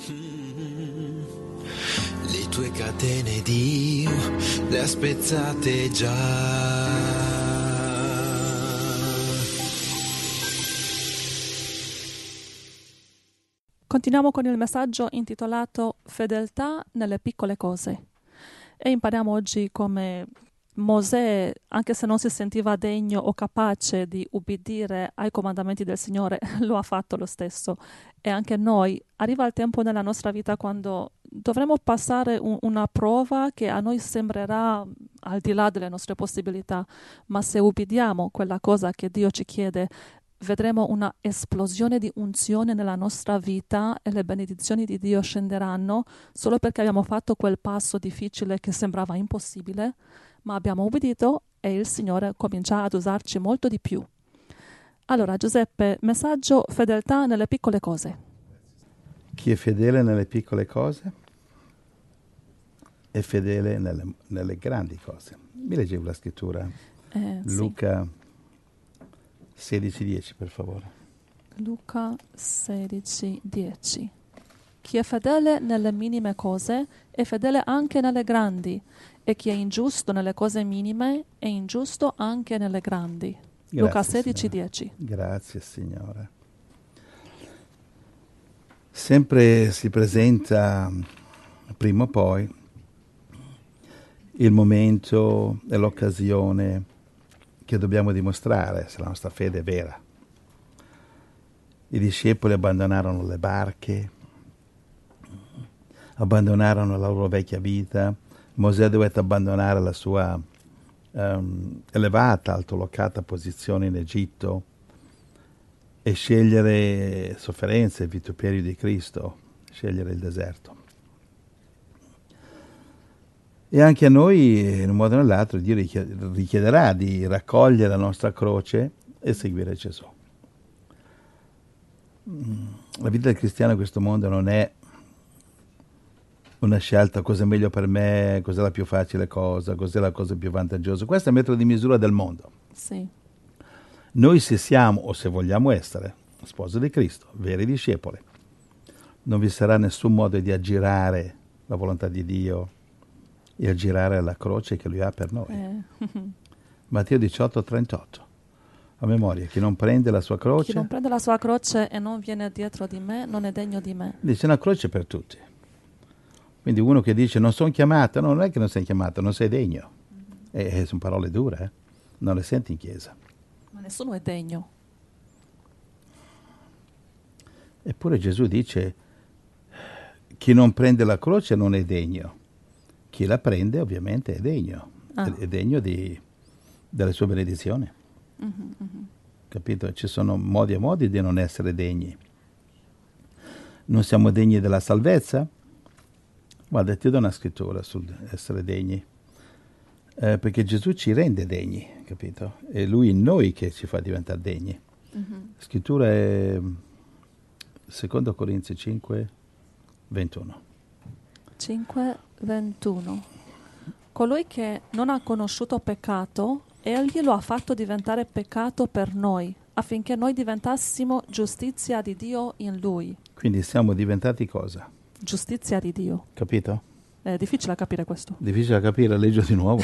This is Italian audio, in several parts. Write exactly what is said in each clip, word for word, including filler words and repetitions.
Le tue catene, Dio, le ha spezzate già. Continuiamo con il messaggio intitolato Fedeltà nelle piccole cose e impariamo oggi come Mosè, anche se non si sentiva degno o capace di ubbidire ai comandamenti del Signore, lo ha fatto lo stesso. E anche noi, arriva il tempo nella nostra vita quando dovremo passare un, una prova che a noi sembrerà al di là delle nostre possibilità, ma se ubbidiamo quella cosa che Dio ci chiede, vedremo una esplosione di unzione nella nostra vita e le benedizioni di Dio scenderanno solo perché abbiamo fatto quel passo difficile che sembrava impossibile, ma abbiamo ubbidito e il Signore comincia ad usarci molto di più. Allora, Giuseppe, messaggio fedeltà nelle piccole cose. Chi è fedele nelle piccole cose è fedele nelle, nelle grandi cose. Mi leggevo la scrittura? Eh, Luca sì. sedici dieci, per favore. Luca sedici dieci. Chi è fedele nelle minime cose è fedele anche nelle grandi, e chi è ingiusto nelle cose minime è ingiusto anche nelle grandi. Grazie, Luca sedici Signore. dieci. Grazie, Signore. Sempre si presenta, prima o poi, il momento e l'occasione che dobbiamo dimostrare se la nostra fede è vera. I discepoli abbandonarono le barche, abbandonarono la loro vecchia vita. Mosè dovette abbandonare la sua um, elevata, altolocata posizione in Egitto e scegliere sofferenze e vituperio di Cristo, scegliere il deserto. E anche a noi, in un modo o nell'altro, Dio richiederà di raccogliere la nostra croce e seguire Gesù. La vita del cristiano in questo mondo non è una scelta, cosa è meglio per me, cos'è la più facile cosa, cos'è la cosa più vantaggiosa. Questo è il metro di misura del mondo. Sì. Noi se siamo o se vogliamo essere sposi di Cristo, veri discepoli, non vi sarà nessun modo di aggirare la volontà di Dio e aggirare la croce che Lui ha per noi. Eh. Matteo diciotto trentotto. A memoria, chi non prende la sua croce... Chi non prende la sua croce e non viene dietro di me non è degno di me. Dice una croce per tutti. Quindi uno che dice non sono chiamato, no, non è che non sei chiamato, non sei degno. E, e sono parole dure, eh? Non le senti in chiesa. Ma nessuno è degno. Eppure Gesù dice chi non prende la croce non è degno. Chi la prende ovviamente è degno. Ah. È, è degno di, delle sue benedizioni. Mm-hmm, mm-hmm. Capito? Ci sono modi e modi di non essere degni. Non siamo degni della salvezza? Guarda, ti do una scrittura sul essere degni, eh, perché Gesù ci rende degni, capito? È Lui in noi che ci fa diventare degni. Mm-hmm. La scrittura è secondo Corinzi cinque ventuno. cinque ventuno. Colui che non ha conosciuto peccato, Egli lo ha fatto diventare peccato per noi, affinché noi diventassimo giustizia di Dio in Lui. Quindi siamo diventati cosa? Giustizia di Dio. Capito? È difficile capire questo. Difficile da capire, leggo di nuovo.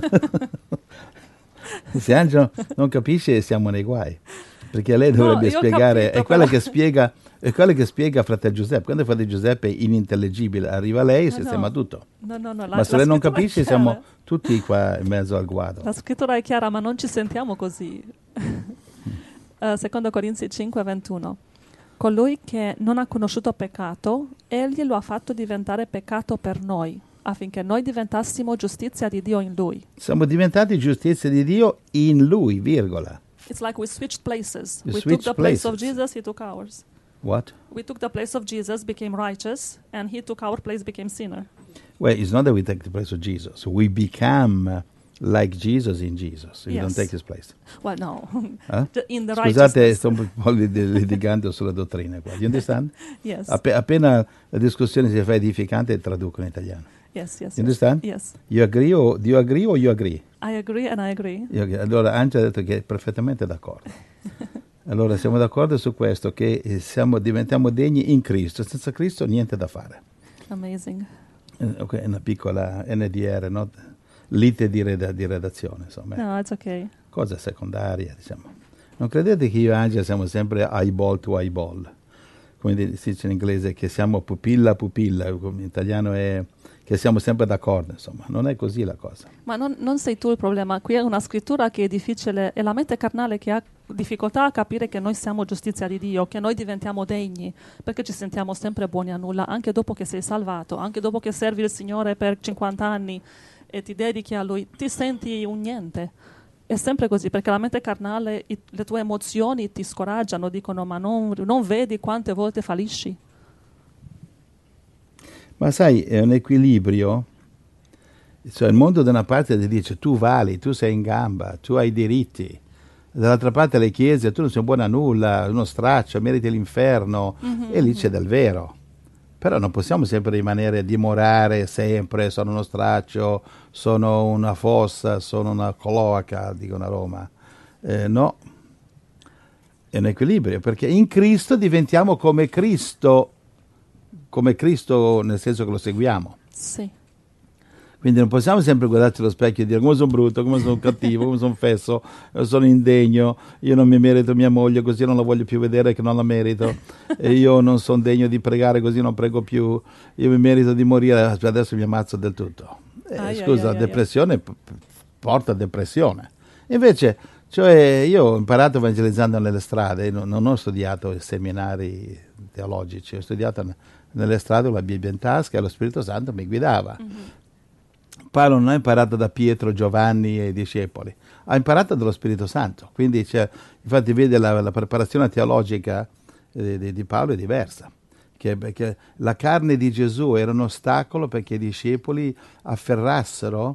Se Angelo non capisce siamo nei guai, perché lei dovrebbe no, spiegare, capito, è quella però... che spiega, è quella che spiega a fratello Giuseppe. Quando fratello Giuseppe è inintelligibile, arriva lei e no, sistema no. tutto. No, no, no, la, ma se la lei non capisce siamo chiara. tutti qua in mezzo al guado. La scrittura è chiara, ma non ci sentiamo così. uh, secondo Corinzi cinque ventuno. Colui che non ha conosciuto peccato, Egli lo ha fatto diventare peccato per noi, affinché noi diventassimo giustizia di Dio in Lui. Siamo diventati giustizia di Dio in Lui, virgola. It's like we switched places. You we switched took the place of places. Jesus, He took ours. What? We took the place of Jesus, became righteous, and He took our place, became sinner. Well, it's not that we take the place of Jesus. We become like Jesus in Jesus. You Yes. don't take his place. Well, no. Eh? In the Scusate, righteousness. sto un po' litigando sulla dottrina qua. You understand? Yes. App- appena la discussione si fa edificante, traduco in italiano. Yes, yes, You yes. understand? Yes. You agree o do you agree o you agree? I agree and I agree. Io- allora Angela ha detto che è perfettamente d'accordo. Allora siamo d'accordo su questo, che eh, siamo, diventiamo degni in Cristo. Senza Cristo niente da fare. Amazing. Eh, ok, è una piccola N D R, no? Lite di, reda- di redazione, insomma. No, it's okay. Cosa secondaria, diciamo. Non credete che io e Angela siamo sempre eyeball to eyeball, come si dice in inglese, che siamo pupilla a pupilla, come in italiano è che siamo sempre d'accordo, insomma. Non è così la cosa. Ma non, non sei tu il problema, qui è una scrittura che è difficile, è la mente carnale che ha difficoltà a capire che noi siamo giustizia di Dio, che noi diventiamo degni, perché ci sentiamo sempre buoni a nulla, anche dopo che sei salvato, anche dopo che servi il Signore per cinquanta anni e ti dedichi a Lui, ti senti un niente. È sempre così, perché la mente carnale, i, le tue emozioni ti scoraggiano, dicono ma non, non vedi quante volte fallisci? Ma sai, è un equilibrio. Cioè, il mondo da una parte ti dice tu vali, tu sei in gamba, tu hai diritti. Dall'altra parte le chiese, tu non sei buono a nulla, uno straccio, meriti l'inferno. Mm-hmm. E lì c'è del vero. Però non possiamo sempre rimanere a dimorare sempre, sono uno straccio, sono una fossa, sono una cloaca, dicono a Roma. Eh, no, è un equilibrio, perché in Cristo diventiamo come Cristo, come Cristo nel senso che lo seguiamo. Sì. Quindi non possiamo sempre guardarci allo specchio e dire come sono brutto, come sono cattivo, come sono fesso, sono indegno, io non mi merito mia moglie, così non la voglio più vedere che non la merito, e io non sono degno di pregare, così non prego più, io mi merito di morire, adesso mi ammazzo del tutto. Eh, ah, scusa, yeah, yeah, la yeah, depressione yeah. p- porta a depressione. Invece, cioè, io ho imparato evangelizzando nelle strade, non, non ho studiato i seminari teologici, ho studiato n- nelle strade con la Bibbia in tasca e lo Spirito Santo mi guidava. Mm-hmm. Paolo non ha imparato da Pietro, Giovanni e i discepoli, ha imparato dallo Spirito Santo. Quindi, cioè, infatti, vede la, la preparazione teologica eh, di, di Paolo è diversa. Che, che la carne di Gesù era un ostacolo perché i discepoli afferrassero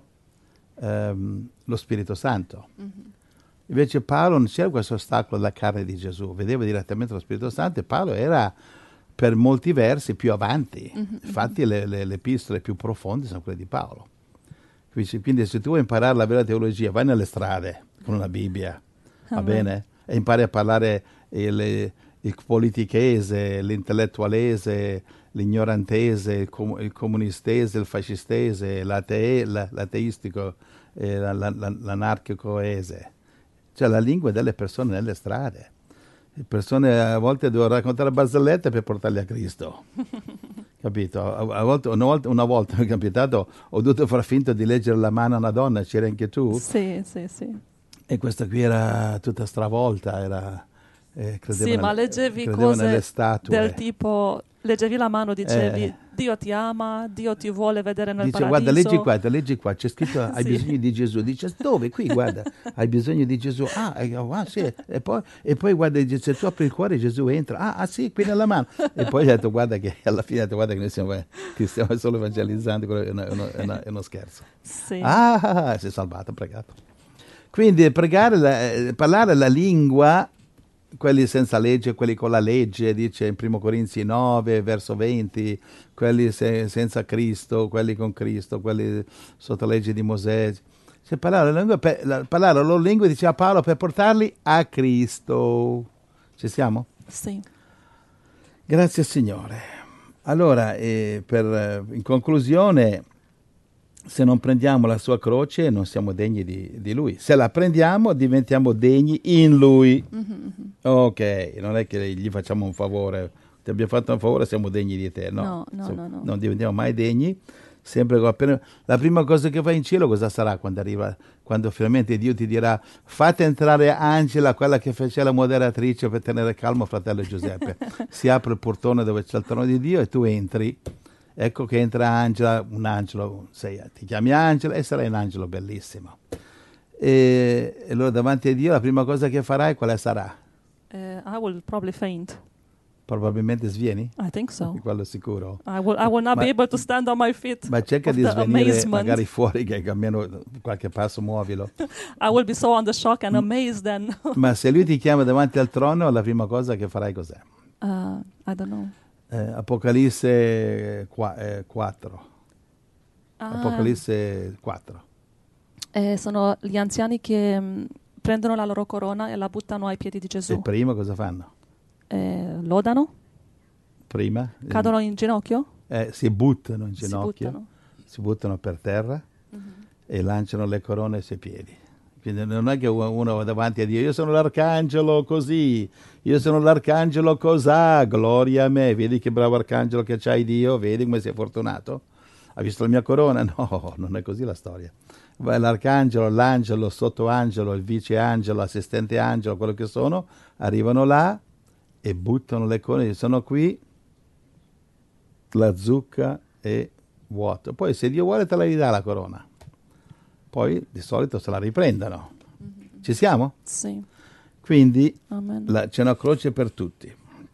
ehm, lo Spirito Santo. Mm-hmm. Invece Paolo non c'era questo ostacolo della carne di Gesù, vedeva direttamente lo Spirito Santo e Paolo era per molti versi più avanti. Mm-hmm. Infatti le, le, le epistole più profonde sono quelle di Paolo. Quindi se tu vuoi imparare la vera teologia, vai nelle strade con una Bibbia, va Amen. Bene? E impari a parlare il, il politichese, l'intellettualese, l'ignorantese, il, com- il comunistese, il fascistese, l'ate- l'ateistico, eh, la, la, la, l'anarchicoese. Cioè la lingua delle persone nelle strade. Le persone a volte devono raccontare barzellette per portarli a Cristo. Capito? A, a volte, una, volta, una volta mi è capitato, ho dovuto far finta di leggere la mano a una donna, c'eri anche tu? Sì, sì, sì. E questa qui era tutta stravolta, era... Eh, sì, nelle, ma leggevi cose del tipo, leggevi la mano, dicevi eh, Dio ti ama, Dio ti vuole vedere nel dice, paradiso. Guarda, leggi qua, leggi qua, c'è scritto hai sì. bisogno di Gesù. Dice, dove? Qui, guarda, hai bisogno di Gesù. Ah, ah sì. E poi, e poi guarda, dice, se tu apri il cuore Gesù entra. Ah, ah sì, qui nella mano. E poi gli ha detto, guarda che alla fine ha detto, guarda che noi stiamo, che stiamo solo evangelizzando, è, una, è, una, è, una, è uno scherzo. Sì. Ah, ah, ah, si è salvato, pregato. Quindi pregare, la, parlare la lingua, quelli senza legge, quelli con la legge, dice in primo Corinzi nove, verso venti, quelli se, senza Cristo, quelli con Cristo, quelli sotto legge di Mosè. Cioè, parlare la lingua, per, la, parlare la loro lingua, diceva Paolo, per portarli a Cristo. Ci siamo? Sì. Grazie Signore. Allora, eh, per, in conclusione, se non prendiamo la sua croce non siamo degni di, di Lui. Se la prendiamo diventiamo degni in Lui. Mm-hmm. Ok, non è che gli facciamo un favore, ti abbiamo fatto un favore, siamo degni di te. No, no, no, siamo, no, no. Non diventiamo mai degni. Sempre appena, la prima cosa che fai in cielo cosa sarà quando arriva, quando finalmente Dio ti dirà fate entrare Angela, quella che fece la moderatrice per tenere calmo fratello Giuseppe. Si apre il portone dove c'è il trono di Dio e tu entri. Ecco che entra Angela, un angelo, sei, ti chiami Angela e sarai un angelo bellissimo. E, e allora davanti a Dio la prima cosa che farai quale sarà? Uh, I will probably faint. Probabilmente svieni? I think so. Quello sicuro. I will, I will not ma, be able to stand on my feet. Ma cerca di svenire magari fuori, che almeno qualche passo muovilo. I will be so on the shock and amazed then. Ma se lui ti chiama davanti al trono, la prima cosa che farai cos'è? Uh, I don't know. Eh, Apocalisse quattro. Ah. Apocalisse quattro. Eh, sono gli anziani che mh, prendono la loro corona e la buttano ai piedi di Gesù. E prima cosa fanno? Eh, lodano? Prima? Cadono in ginocchio? Eh, si buttano in ginocchio, Si buttano. si buttano per terra Mm-hmm. e lanciano le corone ai suoi piedi. Quindi non è che uno va davanti a Dio, io sono l'arcangelo così, io sono l'arcangelo cosà, gloria a me, vedi che bravo arcangelo che c'hai Dio, vedi come sei fortunato? Hai visto la mia corona? No, non è così la storia. L'arcangelo, l'angelo, sottoangelo, il viceangelo, l'assistente angelo, quello che sono, arrivano là e buttano le corone, sono qui, la zucca è vuota. Poi se Dio vuole te la ridà la corona. Poi di solito se la riprendono. Mm-hmm. Ci siamo? Sì. Quindi Amen. c'è una croce per tutti.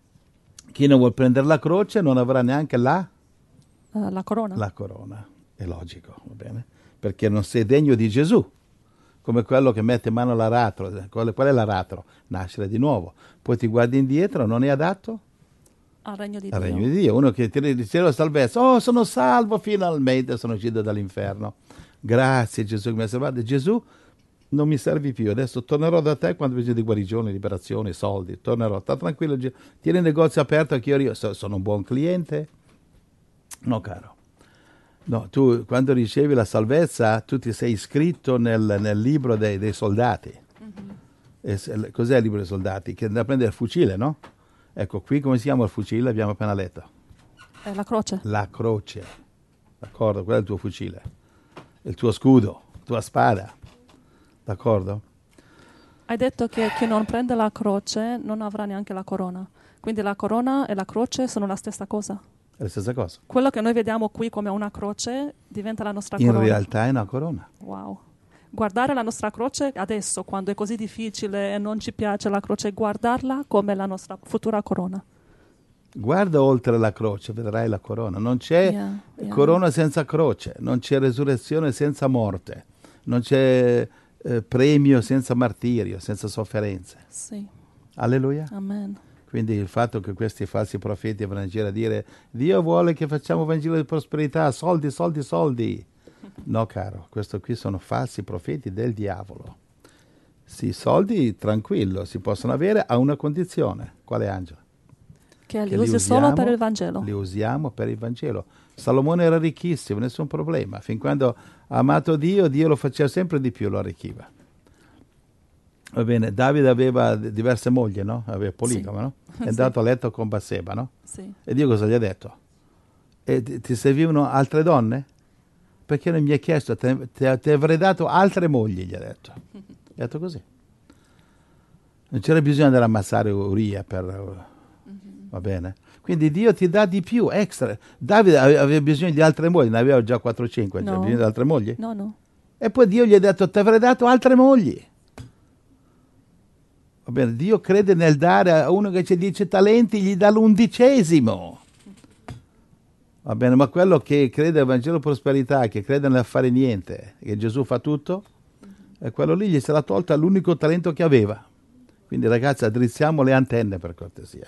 Chi non vuol prendere la croce non avrà neanche la, uh, la corona. La corona. È logico, va bene? Perché non sei degno di Gesù. Come quello che mette in mano l'aratro. Qual è l'aratro? Nascere di nuovo. Poi ti guardi indietro, non è adatto? Al regno di Al Dio. regno di Dio. Uno che ti dice la salvezza. Oh, sono salvo finalmente, sono uscito dall'inferno. Grazie Gesù che mi ha salvato. Gesù, non mi servi più, adesso tornerò da te quando ho bisogno di guarigione, liberazione, soldi, tornerò, sta tranquillo, tieni il negozio aperto che io sono un buon cliente. No caro, no, tu quando ricevi la salvezza tu ti sei iscritto nel, nel libro dei, dei soldati. Mm-hmm. E, cos'è il libro dei soldati? Che da prendere il fucile, no? Ecco qui come si chiama il fucile, abbiamo appena letto. È la croce. La croce, d'accordo, quello è il tuo fucile. Il tuo scudo, la tua spada, d'accordo? Hai detto che chi non prende la croce non avrà neanche la corona. Quindi la corona e la croce sono la stessa cosa. È la stessa cosa. Quello che noi vediamo qui come una croce diventa la nostra In corona. In realtà è una corona. Wow. Guardare la nostra croce adesso, quando è così difficile e non ci piace la croce, guardarla come la nostra futura corona. Guarda oltre la croce, vedrai la corona. Non c'è yeah, yeah. corona senza croce, non c'è resurrezione senza morte, non c'è eh, premio senza martirio, senza sofferenze. Sì. Alleluia. Amen. Quindi il fatto che questi falsi profeti vanno in giro a dire Dio vuole che facciamo Vangelo di prosperità, soldi, soldi, soldi. No caro, questo qui sono falsi profeti del diavolo. Sì, soldi tranquillo, si possono avere a una condizione. Quale Angela? Che li, li usi usiamo, solo per il Vangelo. Li usiamo per il Vangelo. Salomone era ricchissimo, nessun problema. Fin quando ha amato Dio, Dio lo faceva sempre di più, lo arricchiva. Va bene, Davide aveva diverse mogli, no? Aveva poligamo, sì. No? È andato sì. a letto con Batseba, no? Sì. E Dio cosa gli ha detto? E ti, ti servivano altre donne? Perché non mi hai chiesto, ti, ti, ti avrei dato altre mogli, gli ha detto. Gli ha detto così. Non c'era bisogno di andare a ammazzare Uria per... Mm-hmm. Va bene? Quindi Dio ti dà di più, extra. Davide aveva bisogno di altre mogli, ne aveva già quattro cinque, no. Aveva bisogno di altre mogli? No, no. E poi Dio gli ha detto, ti avrei dato altre mogli. Va bene, Dio crede nel dare a uno che c'è dieci talenti, gli dà l'undicesimo. Va bene, ma quello che crede al Vangelo prosperità, che crede nel fare niente, che Gesù fa tutto, e quello lì gli sarà tolto l'unico talento che aveva. Quindi ragazzi, addrizziamo le antenne per cortesia.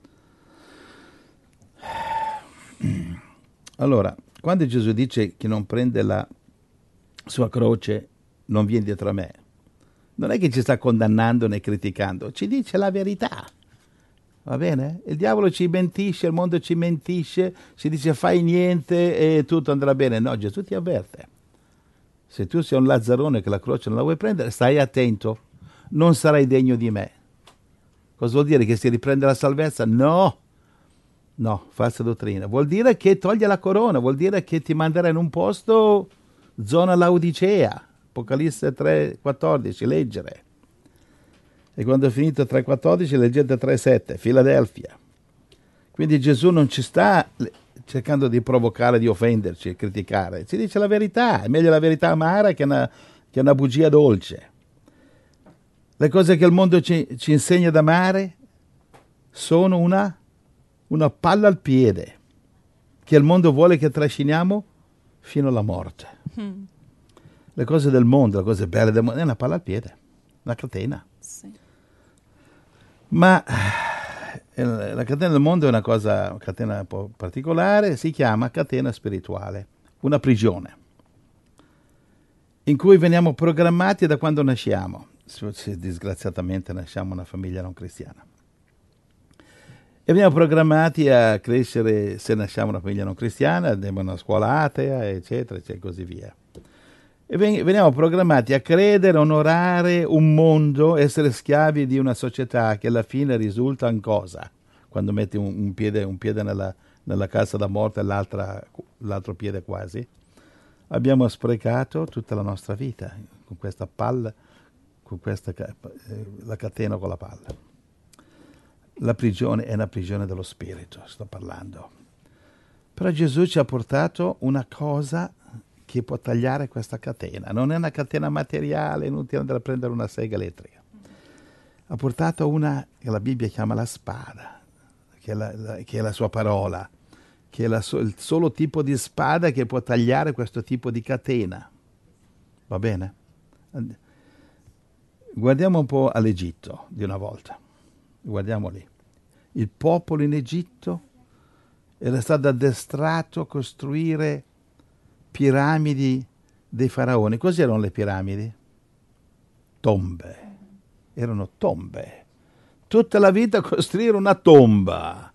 Allora, quando Gesù dice che non prende la sua croce, non viene dietro a me, non è che ci sta condannando né criticando, ci dice la verità. Va bene? Il diavolo ci mentisce, il mondo ci mentisce, ci dice fai niente e tutto andrà bene. No, Gesù ti avverte. Se tu sei un lazzarone che la croce non la vuoi prendere, stai attento, non sarai degno di me. Cosa vuol dire? Che si riprende la salvezza? No, no, falsa dottrina. Vuol dire che toglie la corona, vuol dire che ti manderà in un posto zona Laodicea, Apocalisse tre quattordici, leggere. E quando è finito tre quattordici leggete tre sette, Filadelfia. Quindi Gesù non ci sta cercando di provocare, di offenderci, criticare. Ci dice la verità, è meglio la verità amara che una, che una bugia dolce. Le cose che il mondo ci, ci insegna ad amare sono una, una palla al piede, che il mondo vuole che trasciniamo fino alla morte. Mm. Le cose del mondo, le cose belle del mondo, è una palla al piede, una catena. Sì. Ma la catena del mondo è una cosa, una catena un po' particolare, si chiama catena spirituale, una prigione, in cui veniamo programmati da quando nasciamo. se disgraziatamente nasciamo in una famiglia non cristiana. E veniamo programmati a crescere, se nasciamo in una famiglia non cristiana, andiamo in una scuola atea, eccetera, eccetera, e così via. E veniamo programmati a credere, onorare un mondo, essere schiavi di una società che alla fine risulta in cosa? Quando metti un, un piede, un piede nella, nella cassa da morte e l'altro piede quasi. Abbiamo sprecato tutta la nostra vita con questa palla, con questa, eh, la catena con la palla. La prigione è una prigione dello spirito, sto parlando. Però Gesù ci ha portato una cosa che può tagliare questa catena. Non è una catena materiale, non ti andrà a prendere una sega elettrica. Ha portato una che la Bibbia chiama la spada, che è la, la, che è la sua parola, che è la so, il solo tipo di spada che può tagliare questo tipo di catena. Va bene? Guardiamo un po' all'Egitto di una volta. Guardiamo lì. Il popolo in Egitto era stato addestrato a costruire piramidi dei faraoni. Cos'erano le piramidi? Tombe. Erano tombe. Tutta la vita a costruire una tomba.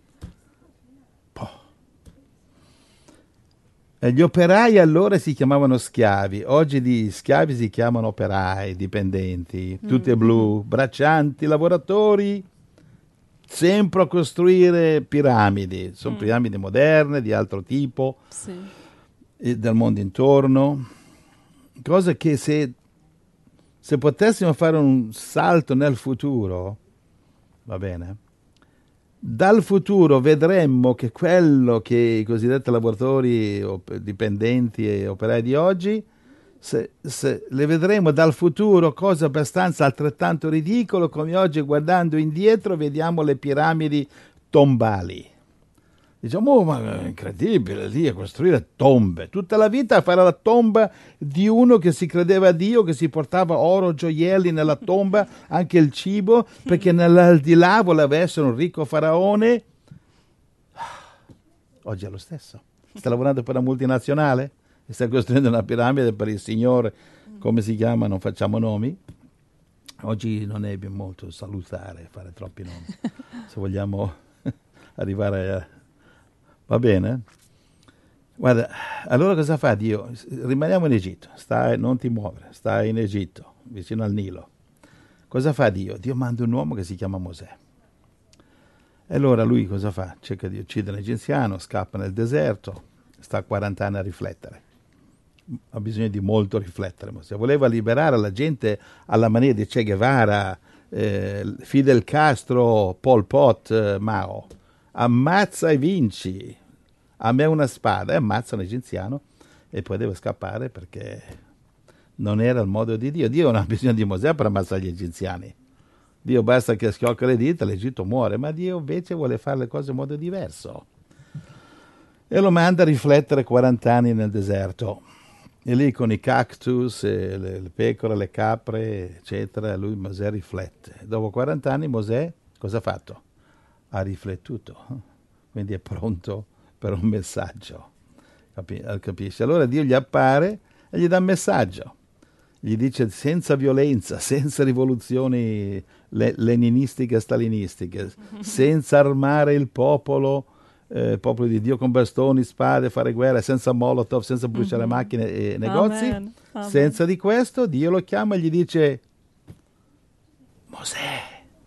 E gli operai allora si chiamavano schiavi, oggi di schiavi si chiamano operai, dipendenti, tutti mm-hmm. blu, braccianti, lavoratori, sempre a costruire piramidi. Sono mm. piramidi moderne, di altro tipo, sì. e del mondo intorno. Cosa che se, se potessimo fare un salto nel futuro, va bene? Dal futuro vedremmo che quello che i cosiddetti lavoratori, op- dipendenti e operai di oggi, se, se le vedremo dal futuro cose abbastanza altrettanto ridicole come oggi guardando indietro vediamo le piramidi tombali. Diciamo, oh, ma è incredibile lì a costruire tombe. Tutta la vita a fare la tomba di uno che si credeva a Dio, che si portava oro, gioielli nella tomba, anche il cibo, perché nell'aldilà voleva essere un ricco faraone. Oggi è lo stesso. Sta lavorando per una multinazionale e sta costruendo una piramide per il signore, come si chiama, non facciamo nomi. Oggi non è molto salutare fare troppi nomi. Se vogliamo arrivare a... Va bene? Guarda, allora cosa fa Dio? Rimaniamo in Egitto, stai, non ti muovere, stai in Egitto, vicino al Nilo. Cosa fa Dio? Dio manda un uomo che si chiama Mosè. E allora lui cosa fa? Cerca di uccidere un egiziano, scappa nel deserto, sta quaranta anni a riflettere. Ha bisogno di molto riflettere Mosè. Voleva liberare la gente alla maniera di Che Guevara, eh, Fidel Castro, Pol Pot, eh, Mao. Ammazza e vinci, a me una spada, e ammazza un egiziano e poi deve scappare perché non era il modo di Dio. Dio non ha bisogno di Mosè per ammazzare gli egiziani. Dio basta che schiocca le dita, l'Egitto muore, ma Dio invece vuole fare le cose in modo diverso. E lo manda a riflettere quaranta anni nel deserto. E lì con i cactus, e le, le pecore, le capre, eccetera, lui Mosè riflette. Dopo quaranta anni Mosè cosa ha fatto? Ha riflettuto, quindi è pronto per un messaggio, Capi- capisci? Allora Dio gli appare e gli dà un messaggio, gli dice senza violenza, senza rivoluzioni le- leninistiche e stalinistiche, senza armare il popolo, eh, il popolo di Dio con bastoni, spade, fare guerra, senza molotov, senza bruciare mm-hmm. macchine e negozi, Amen. Amen. Senza di questo Dio lo chiama e gli dice Mosè.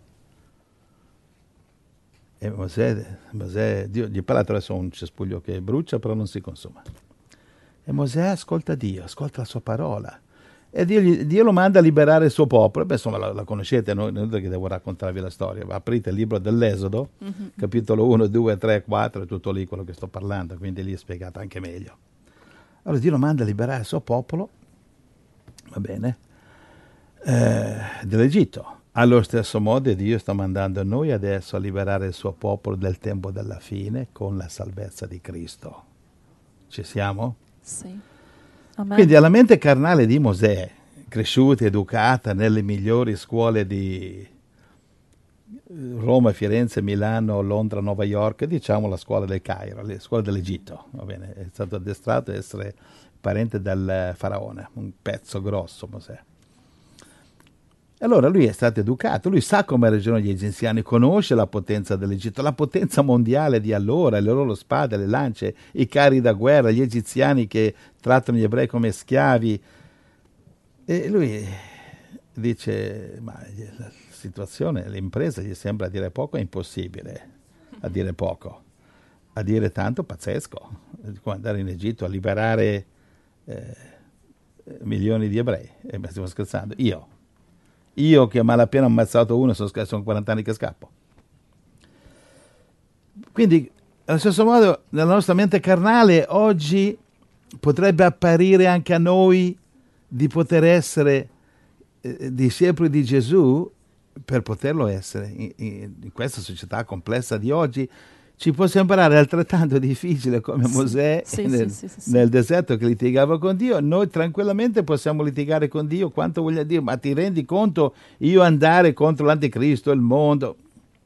E Mosè, Mosè Dio gli parla attraverso un cespuglio che brucia però non si consuma. E Mosè ascolta Dio, ascolta la sua parola. E Dio, gli, Dio lo manda a liberare il suo popolo. Beh, insomma, la, la conoscete, non è che devo raccontarvi la storia. Aprite il libro dell'Esodo, mm-hmm. capitolo uno, due, tre, quattro, è tutto lì quello che sto parlando, quindi lì è spiegato anche meglio. Allora Dio lo manda a liberare il suo popolo, va bene, eh, dell'Egitto. Allo stesso modo Dio sta mandando noi adesso a liberare il suo popolo del tempo della fine con la salvezza di Cristo. Ci siamo? Sì. Amen. Quindi alla mente carnale di Mosè, cresciuta, educata nelle migliori scuole di Roma, Firenze, Milano, Londra, Nuova York, diciamo la scuola del Cairo, le scuole dell'Egitto, va bene? È stato addestrato a essere parente del faraone, un pezzo grosso Mosè. Allora lui è stato educato, lui sa come ragionano gli egiziani, conosce la potenza dell'Egitto, la potenza mondiale di allora, le loro spade, le lance, i carri da guerra, gli egiziani che trattano gli ebrei come schiavi. E lui dice, ma la situazione, l'impresa gli sembra a dire poco, è impossibile, a dire poco, a dire tanto pazzesco, come andare in Egitto a liberare eh, milioni di ebrei. E mi stiamo scherzando, io. Io che a malapena ho ammazzato uno, sono, sono quaranta anni che scappo. Quindi, allo stesso modo, nella nostra mente carnale, oggi potrebbe apparire anche a noi di poter essere eh, discepoli di Gesù, per poterlo essere in, in, in questa società complessa di oggi. Ci può sembrare altrettanto difficile come sì, Mosè sì, nel, sì, sì, sì, nel deserto che litigava con Dio. Noi tranquillamente possiamo litigare con Dio quanto voglia dire, ma ti rendi conto io andare contro l'anticristo, il mondo?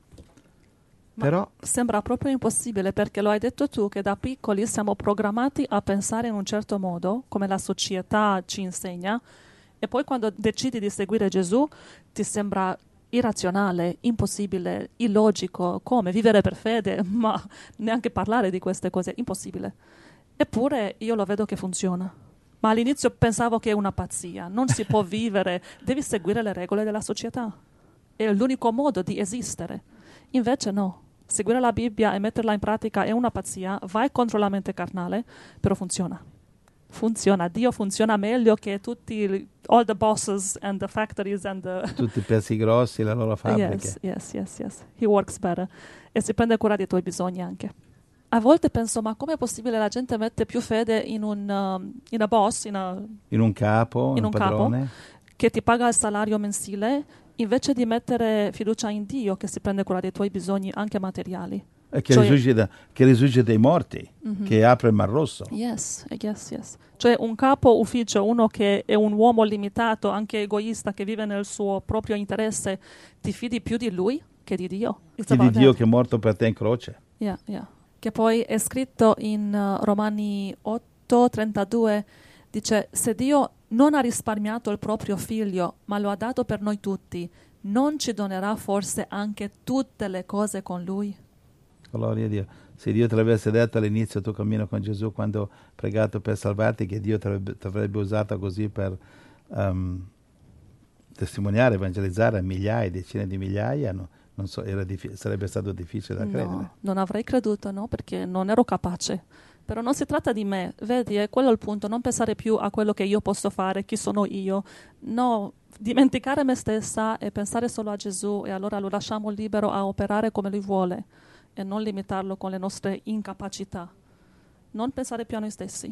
Ma però sembra proprio impossibile, perché lo hai detto tu che da piccoli siamo programmati a pensare in un certo modo, come la società ci insegna, e poi quando decidi di seguire Gesù ti sembra irrazionale, impossibile, illogico, come vivere per fede, ma neanche parlare di queste cose, impossibile. Eppure io lo vedo che funziona. Ma all'inizio pensavo che è una pazzia, non si può vivere, devi seguire le regole della società. È l'unico modo di esistere. Invece no, seguire la Bibbia e metterla in pratica è una pazzia, vai contro la mente carnale, però funziona. Funziona, Dio funziona meglio che tutti, all the bosses and the factories and the... tutti i pezzi grossi, le loro fabbriche. Yes, yes, yes, yes. He works better. E si prende cura dei tuoi bisogni anche. A volte penso, ma com'è possibile la gente mette più fede in un um, in a boss, in, a, in un capo, in un un padrone, capo che ti paga il salario mensile, invece di mettere fiducia in Dio che si prende cura dei tuoi bisogni anche materiali. e che, Cioè- risuscita, che risuscita dei morti, Mhm. che apre il Mar Rosso. Yes, yes, yes. Cioè un capo ufficio, uno che è un uomo limitato, anche egoista, che vive nel suo proprio interesse, ti fidi più di lui che di Dio. It's Che di about Dio that. che è morto per te in croce. Yeah, yeah. Che poi è scritto in uh, Romani otto trentadue, dice: se Dio non ha risparmiato il proprio figlio, ma lo ha dato per noi tutti, non ci donerà forse anche tutte le cose con lui? Gloria a Dio. Se Dio te l'avesse detto all'inizio tuo cammino con Gesù, quando ho pregato per salvarti, che Dio ti avrebbe, ti avrebbe usato così per um, testimoniare, evangelizzare a migliaia, decine di migliaia, no, non so, era diffi- sarebbe stato difficile da credere. No, non avrei creduto, no, perché non ero capace. Però non si tratta di me, vedi, è quello il punto, non pensare più a quello che io posso fare, chi sono io. No, dimenticare me stessa e pensare solo a Gesù, e allora lo lasciamo libero a operare come lui vuole e non limitarlo con le nostre incapacità. Non pensare più a noi stessi.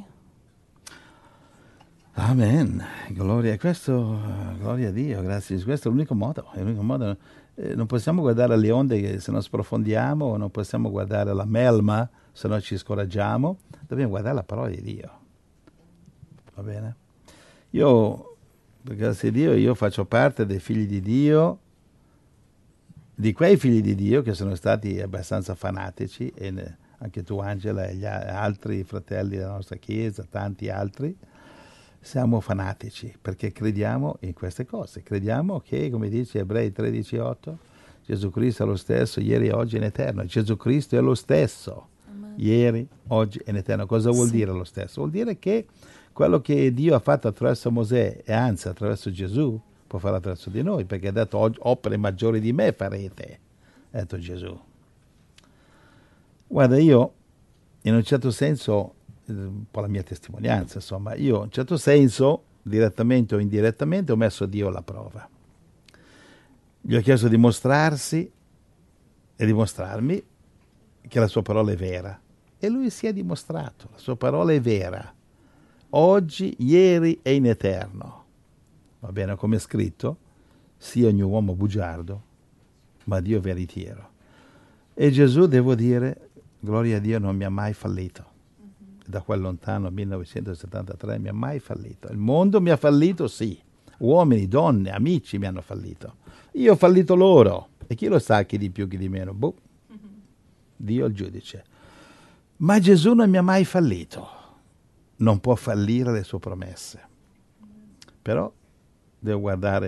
Amen, gloria a questo, gloria a Dio, grazie. Questo è l'unico modo, è l'unico modo. Eh, non possiamo guardare le onde che se non sprofondiamo, non possiamo guardare la melma se non ci scoraggiamo, dobbiamo guardare la parola di Dio. Va bene? Io, per grazie a Dio, io faccio parte dei figli di Dio, di quei figli di Dio che sono stati abbastanza fanatici, e ne, anche tu Angela e gli a- altri fratelli della nostra chiesa, tanti altri, siamo fanatici perché crediamo in queste cose, crediamo che, come dice Ebrei tredici otto, Gesù Cristo è lo stesso ieri, oggi e in eterno. Gesù Cristo è lo stesso Amen. ieri, oggi e in eterno. Cosa vuol Sì. dire lo stesso? Vuol dire che quello che Dio ha fatto attraverso Mosè, e anzi attraverso Gesù, può fare attraverso di noi, perché ha detto "Og- opere maggiori di me farete", ha detto Gesù. Guarda, io in un certo senso, eh, un po' la mia testimonianza, insomma, io in un certo senso, direttamente o indirettamente, ho messo Dio alla prova. Gli ho chiesto di mostrarsi e dimostrarmi che la sua parola è vera. E lui si è dimostrato, la sua parola è vera. Oggi, ieri e in eterno. Va bene, come è scritto, sia ogni uomo bugiardo, ma Dio veritiero. E Gesù, devo dire, gloria a Dio, non mi ha mai fallito. Da quel lontano millenovecentosettantatré mi ha mai fallito. Il mondo mi ha fallito, sì. Uomini, donne, amici mi hanno fallito. Io ho fallito loro. E chi lo sa, chi di più, chi di meno? Boh. Dio è il giudice. Ma Gesù non mi ha mai fallito. Non può fallire le sue promesse. Però devo guardare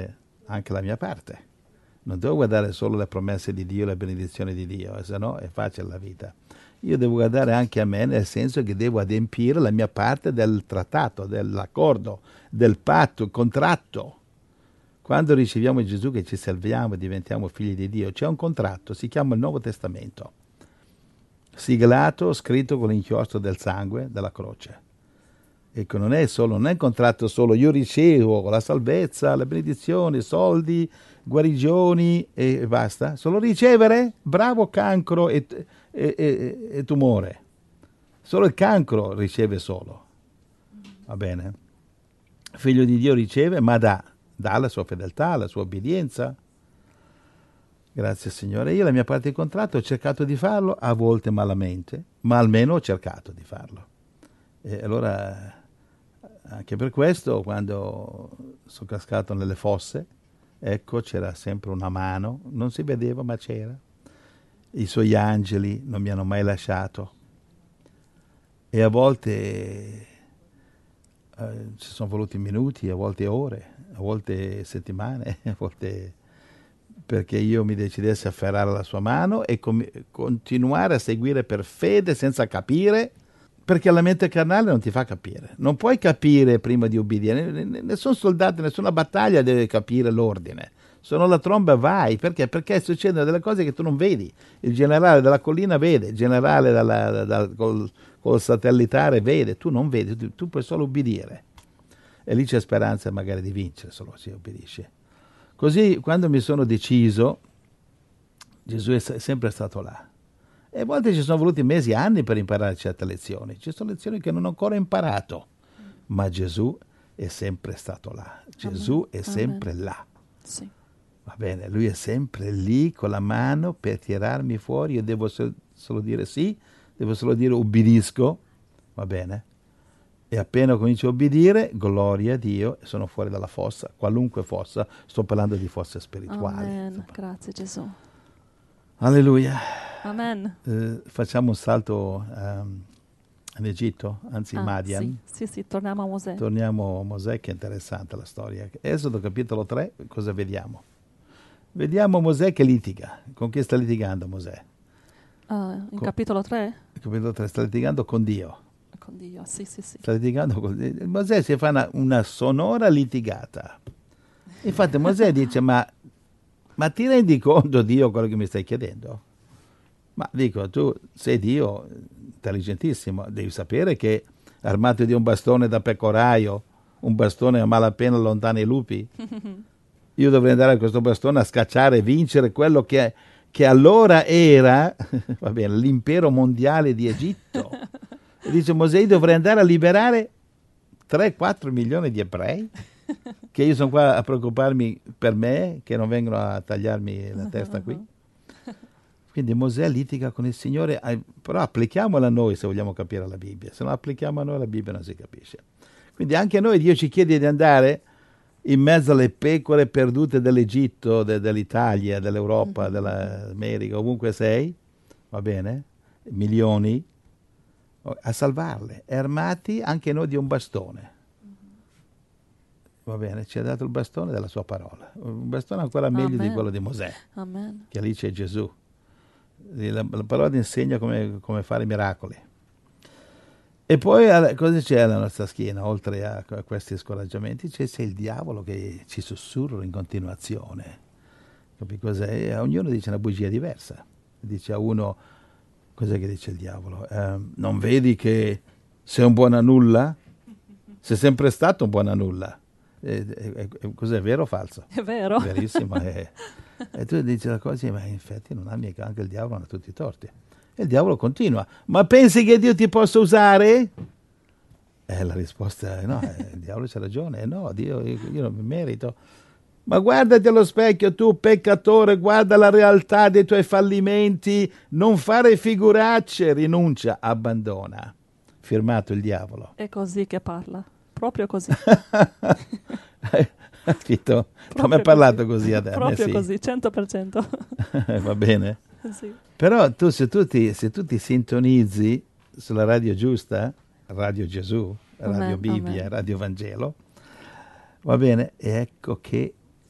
anche la mia parte. Non devo guardare solo le promesse di Dio, le benedizioni di Dio, se no è facile la vita. Io devo guardare anche a me, nel senso che devo adempiere la mia parte del trattato, dell'accordo, del patto, il contratto. Quando riceviamo Gesù che ci salviamo e diventiamo figli di Dio, c'è un contratto, si chiama il Nuovo Testamento, siglato, scritto con l'inchiostro del sangue della croce. Ecco, non è solo, non è un contratto solo, io ricevo la salvezza, le benedizioni, soldi, guarigioni e basta. Solo ricevere? Bravo cancro e, e, e, e tumore. Solo il cancro riceve solo. Va bene? Figlio di Dio riceve, ma dà. Dà la sua fedeltà, la sua obbedienza. Grazie Signore. Io la mia parte di contratto ho cercato di farlo, a volte malamente, ma almeno ho cercato di farlo. E allora, anche per questo, quando sono cascato nelle fosse, ecco, c'era sempre una mano, non si vedeva ma c'era. I suoi angeli non mi hanno mai lasciato. E a volte eh, ci sono voluti minuti, a volte ore, a volte settimane, a volte perché io mi decidessi a afferrare la sua mano e com- continuare a seguire per fede senza capire, perché la mente carnale non ti fa capire. Non puoi capire prima di obbedire. Nessun soldato, nessuna battaglia deve capire l'ordine. Suona la tromba e vai. Perché? Perché succedono delle cose che tu non vedi. Il generale della collina vede, il generale dalla, dal, col, col satellitare vede, tu non vedi, tu, tu puoi solo obbedire. E lì c'è speranza magari di vincere, solo si obbedisce. Così, quando mi sono deciso, Gesù è sempre stato là. E a volte ci sono voluti mesi, anni per imparare certe lezioni. Ci sono lezioni che non ho ancora imparato, ma Gesù è sempre stato là. Gesù Amen. è sempre Amen. là. Sì. Va bene, lui è sempre lì con la mano per tirarmi fuori. Io devo solo dire sì, devo solo dire ubbidisco, va bene? E appena comincio a obbedire, gloria a Dio, sono fuori dalla fossa, qualunque fossa, sto parlando di fosse spirituali. Amen. Grazie Gesù. Alleluia. Amen. Eh, facciamo un salto um, in Egitto, anzi in Ah, Madian. sì, sì, sì, torniamo a Mosè. Torniamo a Mosè, che è interessante la storia. Esodo capitolo tre, cosa vediamo? Vediamo Mosè che litiga. Con chi sta litigando Mosè? Uh, in Con- capitolo tre? Il capitolo tre sta litigando con Dio. Con Dio, sì, sì, sì. Sta litigando con Dio. Mosè si fa una, una sonora litigata. Infatti Mosè dice, ma, ma ti rendi conto, Dio, quello che mi stai chiedendo? Ma dico, tu sei Dio, intelligentissimo, devi sapere che armato di un bastone da pecoraio, un bastone a malapena lontano i lupi, io dovrei andare a questo bastone a scacciare e vincere quello che, che allora era va bene, l'impero mondiale di Egitto. E dice Mosè, dovrei andare a liberare tre quattro milioni di ebrei, che io sono qua a preoccuparmi per me, che non vengono a tagliarmi la testa qui. Quindi Mosè litiga con il Signore, però applichiamola a noi se vogliamo capire la Bibbia, se non applichiamo a noi la Bibbia non si capisce. Quindi anche a noi Dio ci chiede di andare in mezzo alle pecore perdute dell'Egitto, de, dell'Italia, dell'Europa, mm-hmm. dell'America, ovunque sei, va bene? Milioni, a salvarle, e armati anche noi di un bastone. Va bene, ci ha dato il bastone della sua parola, un bastone ancora meglio Amen. Di quello di Mosè, Amen. Che lì c'è Gesù. La, la parola ti insegna come, come fare miracoli. E poi cosa c'è alla nostra schiena, oltre a, a questi scoraggiamenti? C'è, c'è il diavolo che ci sussurra in continuazione. Capi cos'è? E ognuno dice una bugia diversa. Dice a uno, cos'è che dice il diavolo? Eh, non vedi che sei un buon a nulla? Sei sempre stato un buon a nulla. Eh, eh, eh, cos'è, vero o falso? È vero. Verissimo. Eh. E tu dici la cosa, ma infatti non ha mica, anche il diavolo ha tutti i torti. E il diavolo continua, ma pensi che Dio ti possa usare? E la risposta è no, eh, il diavolo c'ha ragione, no, Dio, io, io non mi merito. Ma guardati allo specchio, tu peccatore, guarda la realtà dei tuoi fallimenti, non fare figuracce, rinuncia, abbandona. Firmato il diavolo. È così che parla, proprio così. Capito? Come ha parlato così adesso? Proprio sì. Così, cento per cento. Va bene? Sì. Però tu se, tu ti se tu ti sintonizzi sulla radio giusta, Radio Gesù, Radio Amen, Bibbia, amen. Radio Vangelo, va bene? E ecco che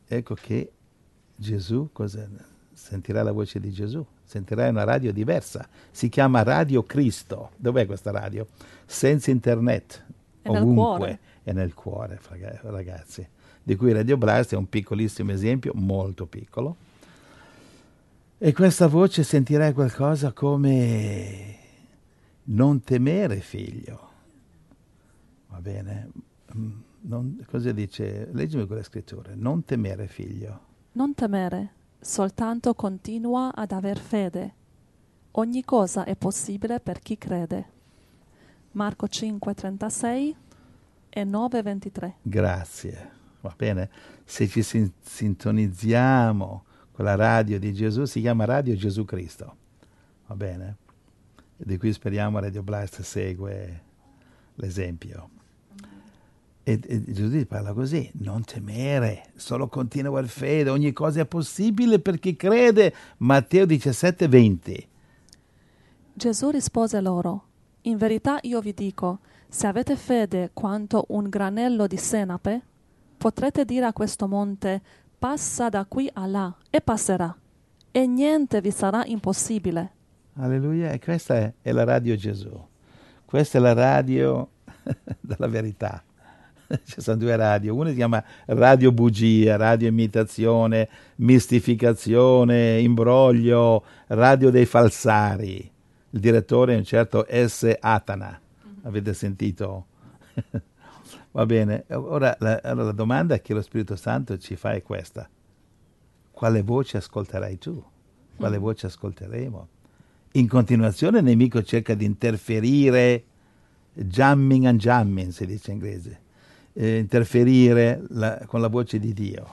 ecco che Gesù, cosa, sentirà la voce di Gesù, sentirai una radio diversa, si chiama Radio Cristo. Dov'è questa radio? Senza internet, È nel ovunque, cuore. è nel cuore, ragazzi, di cui Radio Blast è un piccolissimo esempio, molto piccolo. E questa voce sentirai qualcosa come: non temere, figlio. Va bene? Non, cosa dice? Leggimi quelle scritture. Non temere, figlio. Non temere, soltanto continua ad aver fede. Ogni cosa è possibile per chi crede. Marco cinque trentasei e nove ventitré. Grazie. Va bene? Se ci sin- sintonizziamo con la radio di Gesù, si chiama Radio Gesù Cristo. Va bene? E di cui speriamo Radio Blast segue l'esempio. E, e Gesù parla così: non temere, solo continua il fede, ogni cosa è possibile per chi crede. Matteo diciassette venti. Gesù rispose loro: in verità io vi dico, se avete fede quanto un granello di senape, potrete dire a questo monte: passa da qui a là, e passerà, e niente vi sarà impossibile. Alleluia. E questa è, è la radio Gesù. Questa è la radio della verità. Ci sono due radio, una si chiama radio bugia, radio imitazione, mistificazione, imbroglio, radio dei falsari. Il direttore è un certo S. Atana, avete sentito? Va bene, ora la, allora la domanda che lo Spirito Santo ci fa è questa: quale voce ascolterai tu? Quale voce ascolteremo? In continuazione il nemico cerca di interferire, jamming and jamming si dice in inglese, Eh, interferire la, con la voce di Dio.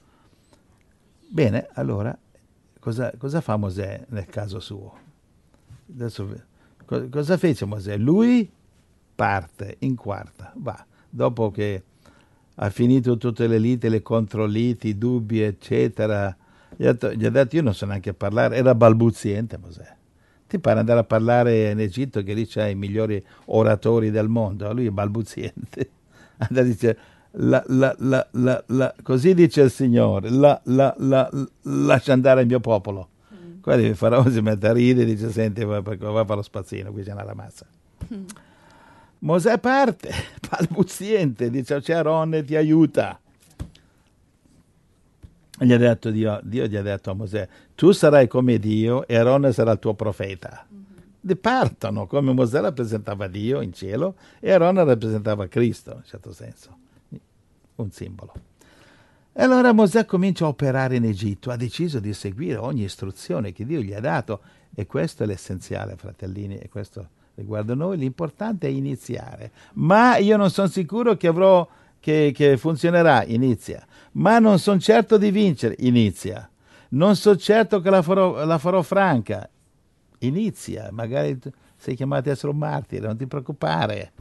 Bene, allora cosa, cosa fa Mosè nel caso suo? Adesso, co- cosa fece Mosè? Lui parte in quarta, va, dopo che ha finito tutte le liti, le controliti, i dubbi, eccetera, gli ha, detto, gli ha detto: io non so neanche parlare, era balbuziente Mosè. Ti pare andare a parlare in Egitto, che lì c'è i migliori oratori del mondo? Lui è balbuziente. Dice, la, la, la, la, la, così dice il Signore, la, la, la, lascia andare il mio popolo. Mm. Quelli il faraone si mette a ridere e dice: senti, va, va a fare lo spazzino, qui c'è una massa. Mm. Mosè parte, balbuziente, dice: c'è Aaron, ti aiuta. Gli ha detto Dio, Dio gli ha detto a Mosè: tu sarai come Dio e Aaron sarà il tuo profeta. Partono, come Mosè rappresentava Dio in cielo e Aaron rappresentava Cristo, in un certo senso, un simbolo. E allora Mosè comincia a operare in Egitto, ha deciso di seguire ogni istruzione che Dio gli ha dato, e questo è l'essenziale, fratellini, e questo riguarda noi. L'importante è iniziare, ma io non sono sicuro che avrò che, che funzionerà. Inizia. Ma non sono certo di vincere. Inizia. Non sono certo che la farò, la farò franca. Inizia, magari sei chiamato a essere un martire, non ti preoccupare.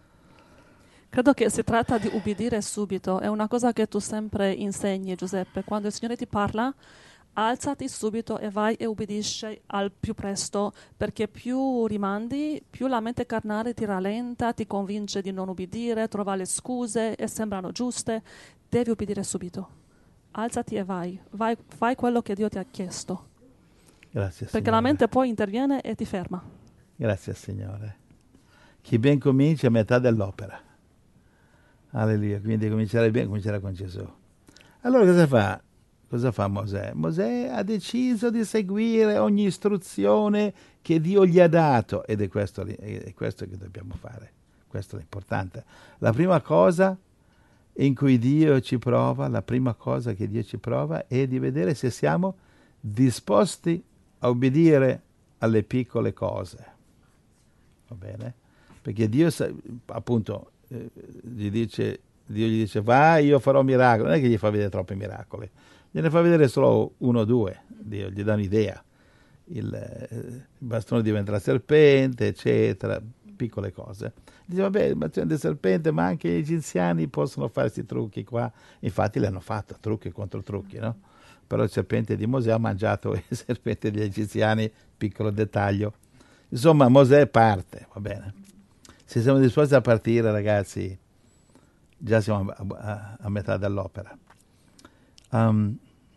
Credo che si tratta di ubbidire subito, è una cosa che tu sempre insegni, Giuseppe. Quando il Signore ti parla, alzati subito e vai e ubbidisci al più presto, perché più rimandi, più la mente carnale ti rallenta, ti convince di non ubbidire, trova le scuse e sembrano giuste. Devi ubbidire subito. Alzati e vai, vai, fai quello che Dio ti ha chiesto. Grazie, perché Signore. la mente poi interviene e ti ferma. Grazie, Signore. Chi ben comincia è metà dell'opera. Alleluia. Quindi cominciare bene, comincerà con Gesù. Allora cosa fa? Cosa fa Mosè? Mosè ha deciso di seguire ogni istruzione che Dio gli ha dato, ed è questo, è questo che dobbiamo fare. Questo è l'importante. La prima cosa in cui Dio ci prova, la prima cosa che Dio ci prova è di vedere se siamo disposti a obbedire alle piccole cose. Va bene? Perché Dio, appunto, eh, gli dice, Dio gli dice: vai, io farò miracoli. Non è che gli fa vedere troppi miracoli, gliene fa vedere solo uno o due. Dio gli dà un'idea. Il, eh, il bastone diventerà serpente, eccetera, piccole cose. Dice: vabbè, il bastone del serpente, ma anche gli egiziani possono fare questi trucchi qua. Infatti l'hanno fatto, trucchi contro trucchi, no? Però il serpente di Mosè ha mangiato il serpente degli egiziani, piccolo dettaglio. Insomma, Mosè parte, va bene. Se siamo disposti a partire, ragazzi, già siamo a, a, a metà dell'opera. Um,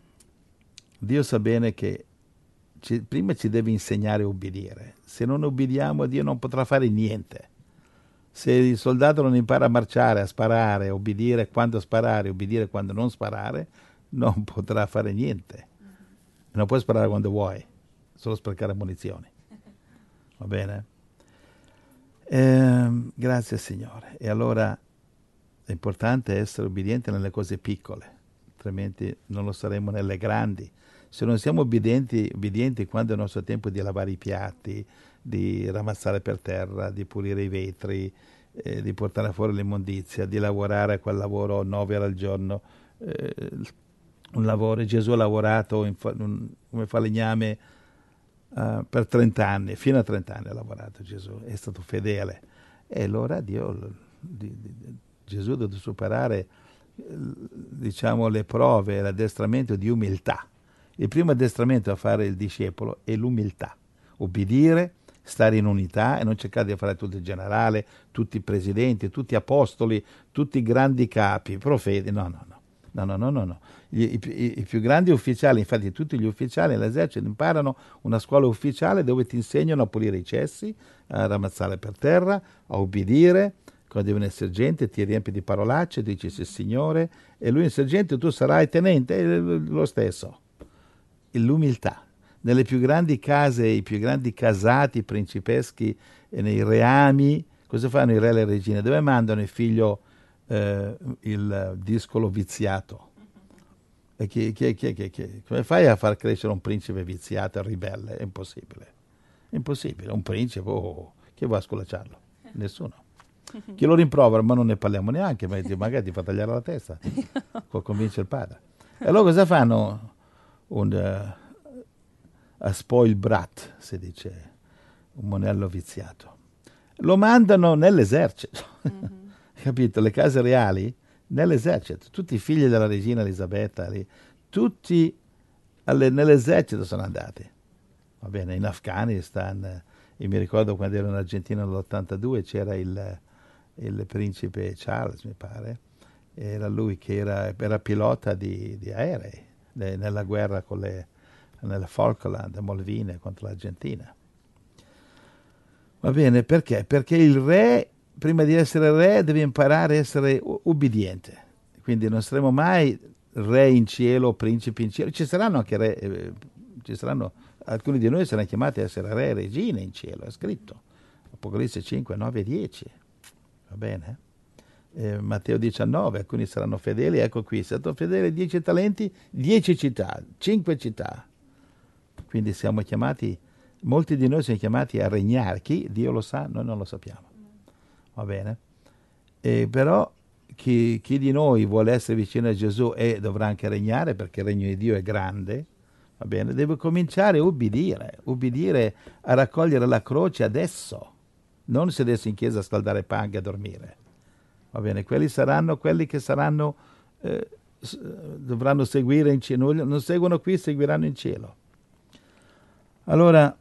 Dio sa bene che ci, prima ci deve insegnare a obbedire. Se non obbediamo, Dio non potrà fare niente. Se il soldato non impara a marciare, a sparare, a obbedire quando sparare, obbedire quando non sparare, non potrà fare niente. Non puoi sparare quando vuoi, solo sprecare munizioni. Va bene? Eh, grazie Signore. E allora è importante essere obbedienti nelle cose piccole, altrimenti non lo saremo nelle grandi. Se non siamo obbedienti, obbedienti quando è il nostro tempo di lavare i piatti, di ramazzare per terra, di pulire i vetri, eh, di portare fuori l'immondizia, di lavorare quel lavoro nove ore al giorno, eh, un lavoro, Gesù ha lavorato in fa, un, come falegname uh, per trenta anni, fino a trenta anni ha lavorato Gesù, è stato fedele. E allora Dio, di, di, Gesù ha dovuto superare, diciamo, le prove, l'addestramento di umiltà. Il primo addestramento a fare il discepolo è l'umiltà, obbedire, stare in unità e non cercare di fare tutto il generale, tutti i presidenti, tutti gli apostoli, tutti i grandi capi, profeti, no, no, no, no, no, no, no, no. I, i, i più grandi ufficiali, infatti tutti gli ufficiali nell'esercito imparano una scuola ufficiale dove ti insegnano a pulire i cessi, a ramazzare per terra, a obbedire. Quando devi un sergente ti riempi di parolacce, dici sì signore, e lui il sergente tu sarai tenente, è lo stesso. L'umiltà. Nelle più grandi case, i più grandi casati principeschi e nei reami, cosa fanno i re e le regine? Dove mandano il figlio eh, il discolo viziato? E chi, chi, chi, chi, chi? Come fai a far crescere un principe viziato e ribelle? È impossibile. È impossibile. Un principe, oh, chi va a scolacciarlo? Nessuno. Chi lo rimprovera, ma non ne parliamo neanche, ma magari ti fa tagliare la testa, può convincere il padre. E allora cosa fanno? Un uh, a spoil brat, si dice, un monello viziato. Lo mandano nell'esercito, mm-hmm. Capito? Le case reali nell'esercito, tutti i figli della regina Elisabetta, lì, tutti alle, nell'esercito sono andati. Va bene, in Afghanistan, eh, mi ricordo quando ero in Argentina nell'ottantadue c'era il, il principe Charles, mi pare, era lui che era, era pilota di, di aerei nella guerra con le nelle Falkland, Malvine contro l'Argentina. Va bene, perché? Perché il re, prima di essere re, deve imparare a essere ubbidiente. Quindi non saremo mai re in cielo, principi in cielo. Ci saranno anche re, eh, ci saranno, alcuni di noi saranno chiamati a essere re e regine in cielo, è scritto. Apocalisse cinque, nove e dieci. Va bene? Eh, Matteo diciannove, alcuni saranno fedeli, ecco qui, è stato fedele dieci talenti, dieci città, cinque città. Quindi siamo chiamati, molti di noi sono chiamati a regnare. Chi? Dio lo sa, noi non lo sappiamo. Va bene? E però chi, chi di noi vuole essere vicino a Gesù e dovrà anche regnare, perché il regno di Dio è grande, va bene? Deve cominciare a ubbidire, ubbidire a raccogliere la croce adesso, non sedersi in chiesa a scaldare panche e a dormire. Va bene? Quelli saranno quelli che saranno, eh, dovranno seguire in cielo, non seguono qui, seguiranno in cielo. Allora,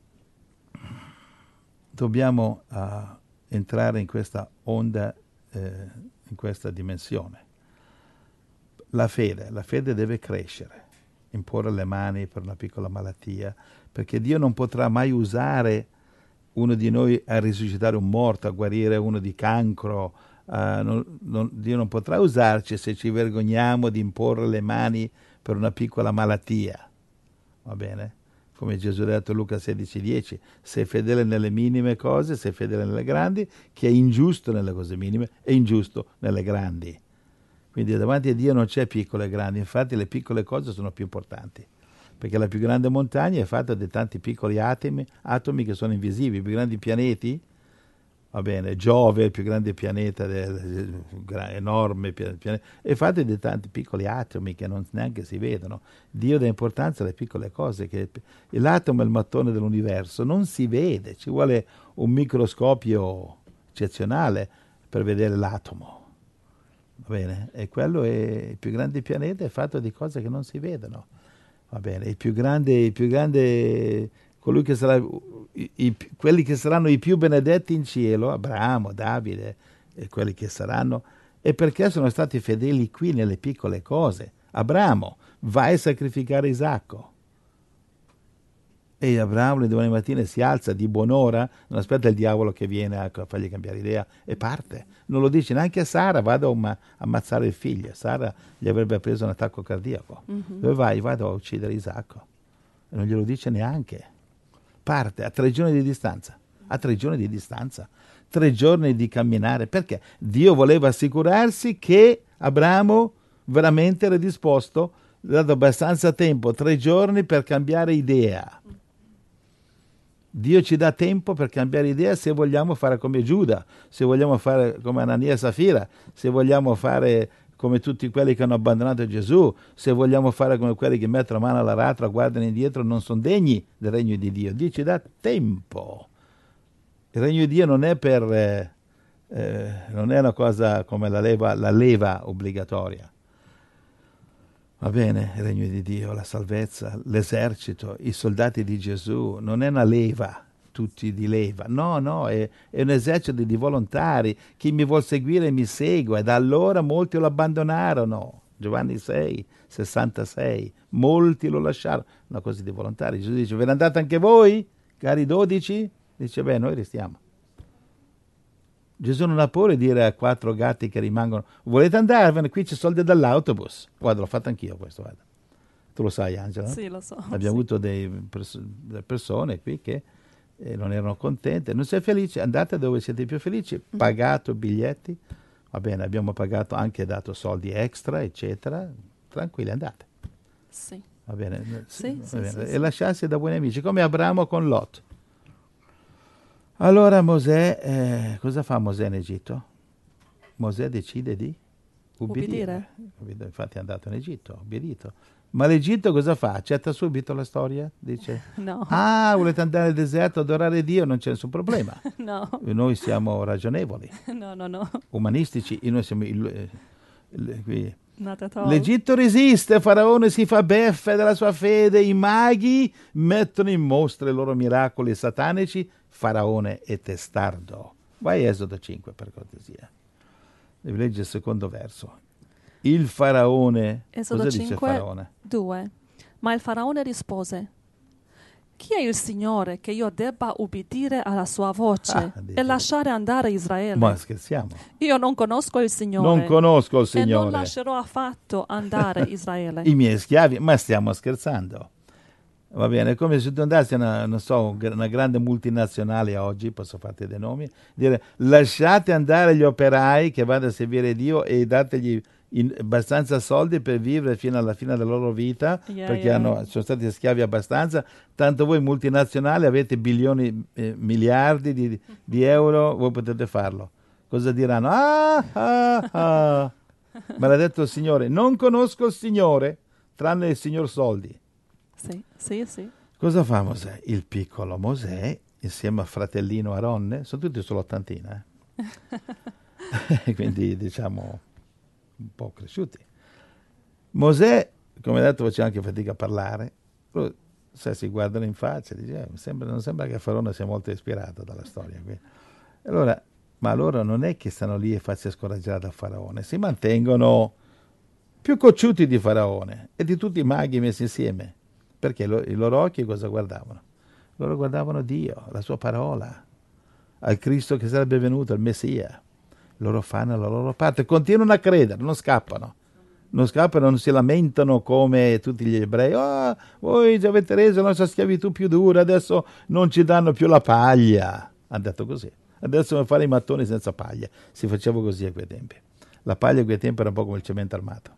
dobbiamo uh, entrare in questa onda, eh, in questa dimensione. La fede, la fede deve crescere, imporre le mani per una piccola malattia, perché Dio non potrà mai usare uno di noi a risuscitare un morto, a guarire uno di cancro. Uh, non, non, Dio non potrà usarci se ci vergogniamo di imporre le mani per una piccola malattia. Va bene? Come Gesù ha detto in Luca sedici dieci, sei fedele nelle minime cose, sei fedele nelle grandi, chi è ingiusto nelle cose minime è ingiusto nelle grandi. Quindi davanti a Dio non c'è piccole e grandi, infatti le piccole cose sono più importanti, perché la più grande montagna è fatta di tanti piccoli atomi, atomi che sono invisibili, i più grandi pianeti, va bene, Giove, il più grande pianeta, enorme pianeta, è fatto di tanti piccoli atomi che non neanche si vedono. Dio dà importanza alle piccole cose, che l'atomo è il mattone dell'universo, non si vede, ci vuole un microscopio eccezionale per vedere l'atomo. Va bene? E quello è il più grande pianeta, è fatto di cose che non si vedono. Va bene, il più grande, il più grande colui che sarà, i, i, quelli che saranno i più benedetti in cielo, Abramo, Davide, e quelli che saranno, e perché sono stati fedeli qui nelle piccole cose. Abramo, vai a sacrificare Isacco. E Abramo le domani mattina si alza di buon'ora, non aspetta il diavolo che viene a fargli cambiare idea e parte. Non lo dice neanche a Sara, vado a ma- ammazzare il figlio. Sara gli avrebbe preso un attacco cardiaco. Mm-hmm. Dove vai? Vado a uccidere Isacco. E non glielo dice neanche. Parte a tre giorni di distanza. A tre giorni di distanza. Tre giorni di camminare. Perché? Dio voleva assicurarsi che Abramo veramente era disposto, gli ha dato abbastanza tempo, tre giorni per cambiare idea. Dio ci dà tempo per cambiare idea se vogliamo fare come Giuda, se vogliamo fare come Anania e Safira, se vogliamo fare come tutti quelli che hanno abbandonato Gesù, se vogliamo fare come quelli che mettono mano all'aratro, guardano indietro, non sono degni del regno di Dio. Dio ci dà tempo. Il regno di Dio non è per eh, eh, non è una cosa come la leva, la leva obbligatoria. Va bene, il regno di Dio, la salvezza, l'esercito, i soldati di Gesù, non è una leva, tutti di leva. No, no, è, è un esercito di volontari. Chi mi vuol seguire mi segua. E da allora molti lo abbandonarono. Giovanni sei, sessantasei. Molti lo lasciarono. Una cosa di volontari. Gesù dice, ve ne andate anche voi, cari dodici? Dice, beh, noi restiamo. Gesù non ha paura di dire a quattro gatti che rimangono, volete andarvene? Qui c'è soldi dall'autobus. Guarda, l'ho fatto anch'io questo, guarda. Tu lo sai, Angela? Sì, lo so. Abbiamo sì. avuto dei pers- delle persone qui che eh, non erano contente. Non sei felice? Andate dove siete più felici. Pagato biglietti. Va bene, abbiamo pagato, anche dato soldi extra, eccetera. Tranquilli, andate. Sì. Va bene. Sì, va sì, bene. sì, E sì. lasciarsi da buoni amici, come Abramo con Lot. Allora Mosè, eh, cosa fa Mosè in Egitto? Mosè decide di ubbidire. Ubbidire. Infatti è andato in Egitto, ha ubbidito. Ma l'Egitto cosa fa? Accetta subito la storia? Dice, No. ah, volete andare nel deserto, adorare Dio, non c'è nessun problema. No. Noi siamo ragionevoli, No, no, no. umanistici, e noi siamo il, eh, il- qui. Not at all. L'Egitto resiste, Faraone si fa beffe della sua fede, i maghi mettono in mostra i loro miracoli satanici, Faraone è testardo. Vai a Esodo cinque per cortesia. Devi leggere il secondo verso. Il Faraone, Esodo cosa dice cinque, Faraone? due. Ma il Faraone rispose, chi è il Signore che io debba ubbidire alla sua voce Ah, e dice. lasciare andare Israele? Ma scherziamo. Io non conosco il Signore. Non conosco il E non Signore. lascerò affatto andare Israele. I miei schiavi, ma stiamo scherzando. Va bene, è come se tu andassi a una, non so, una grande multinazionale oggi, posso farti dei nomi, dire lasciate andare gli operai che vanno a servire Dio e dategli in, abbastanza soldi per vivere fino alla fine della loro vita, Yeah, perché yeah. hanno, sono stati schiavi abbastanza, tanto voi multinazionali avete bilioni, eh, miliardi di, di euro, voi potete farlo. Cosa diranno? Ah, ah, ah. Maledetto il Signore, non conosco il Signore, tranne il Signor Soldi. Sì, sì, sì. Cosa fa Mosè? Il piccolo Mosè, insieme al fratellino Aronne, sono tutti sull'ottantina, eh? Quindi diciamo un po' cresciuti. Mosè, come detto, faceva anche fatica a parlare, però se si guardano in faccia, dice, eh, sembra, non sembra che Faraone sia molto ispirato dalla storia qui. Allora, ma loro non è che stanno lì e farsi scoraggiare da Faraone, si mantengono più cocciuti di Faraone e di tutti i maghi messi insieme. Perché lo, i loro occhi cosa guardavano? Loro guardavano Dio, la sua parola, al Cristo che sarebbe venuto, al Messia. Loro fanno la loro parte, continuano a credere, non scappano. Non scappano, non si lamentano come tutti gli ebrei. Oh, voi ci avete reso la nostra schiavitù più dura, adesso non ci danno più la paglia. Hanno detto così. Adesso dobbiamo fare i mattoni senza paglia. Si faceva così a quei tempi. La paglia a quei tempi era un po' come il cemento armato.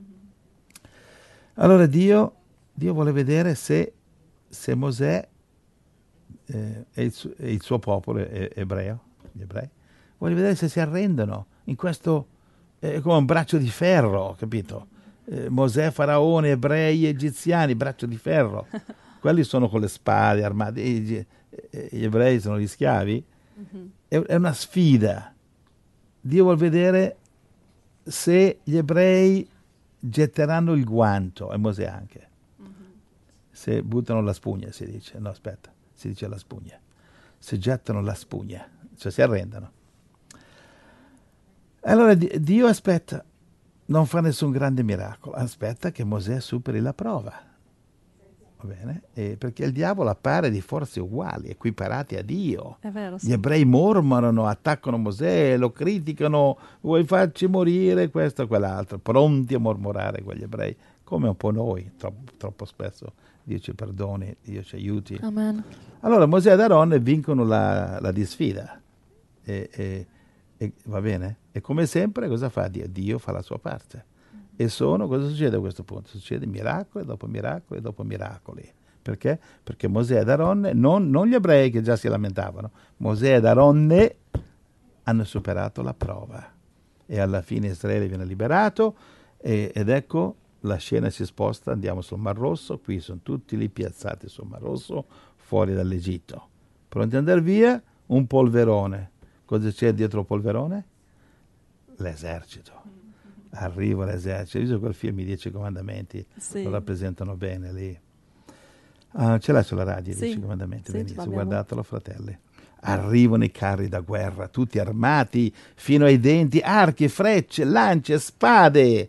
Allora Dio... Dio vuole vedere se, se Mosè eh, e, il su, e il suo popolo è, è ebreo, gli ebrei, vuole vedere se si arrendono in questo, eh, come un braccio di ferro, capito? Eh, Mosè, Faraone, ebrei, egiziani, braccio di ferro. Quelli sono con le spade armate, gli, gli ebrei sono gli schiavi. Mm-hmm. È, è una sfida. Dio vuole vedere se gli ebrei getteranno il guanto, e Mosè anche. Se buttano la spugna, si dice. No, aspetta, si dice la spugna. Se gettano la spugna, cioè si arrendono. Allora Dio aspetta. non fa nessun grande miracolo, aspetta che Mosè superi la prova. Va bene? E perché il diavolo appare di forze uguali, equiparati a Dio. È vero, sì. Gli ebrei mormorano, attaccano Mosè, lo criticano, vuoi farci morire, questo e quell'altro, pronti a mormorare quegli ebrei, come un po' noi, troppo, troppo spesso. Dio ci perdoni, Dio ci aiuti. Amen. Allora Mosè ed Aaron vincono la, la disfida. E, e, e va bene? E come sempre cosa fa Dio? Dio fa la sua parte. E sono, cosa succede a questo punto? Succede miracoli dopo miracoli dopo miracoli. Perché? Perché Mosè ed Aaron, non, non gli ebrei che già si lamentavano, Mosè ed Aaron hanno superato la prova. E alla fine Israele viene liberato e, ed ecco la scena si sposta, andiamo sul Mar Rosso, qui sono tutti lì piazzati sul Mar Rosso, fuori dall'Egitto. Pronti ad andare via? Un polverone. Cosa c'è dietro il polverone? L'esercito. Arriva l'esercito. Io visto quel film, I Dieci Comandamenti, sì. lo rappresentano bene lì. Uh, ce l'hai sulla radio, I sì. Dieci Comandamenti? Sì, Benissimo, guardatelo, fratelli. Arrivano i carri da guerra, tutti armati fino ai denti, archi, frecce, lance, spade.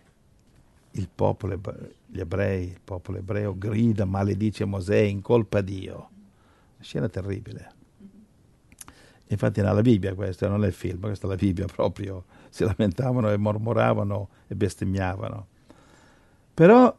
Il popolo, gli ebrei, il popolo ebreo grida, maledice Mosè, incolpa Dio. Una scena terribile. Infatti nella Bibbia questo, non è il film, questa è la Bibbia proprio, si lamentavano e mormoravano e bestemmiavano. Però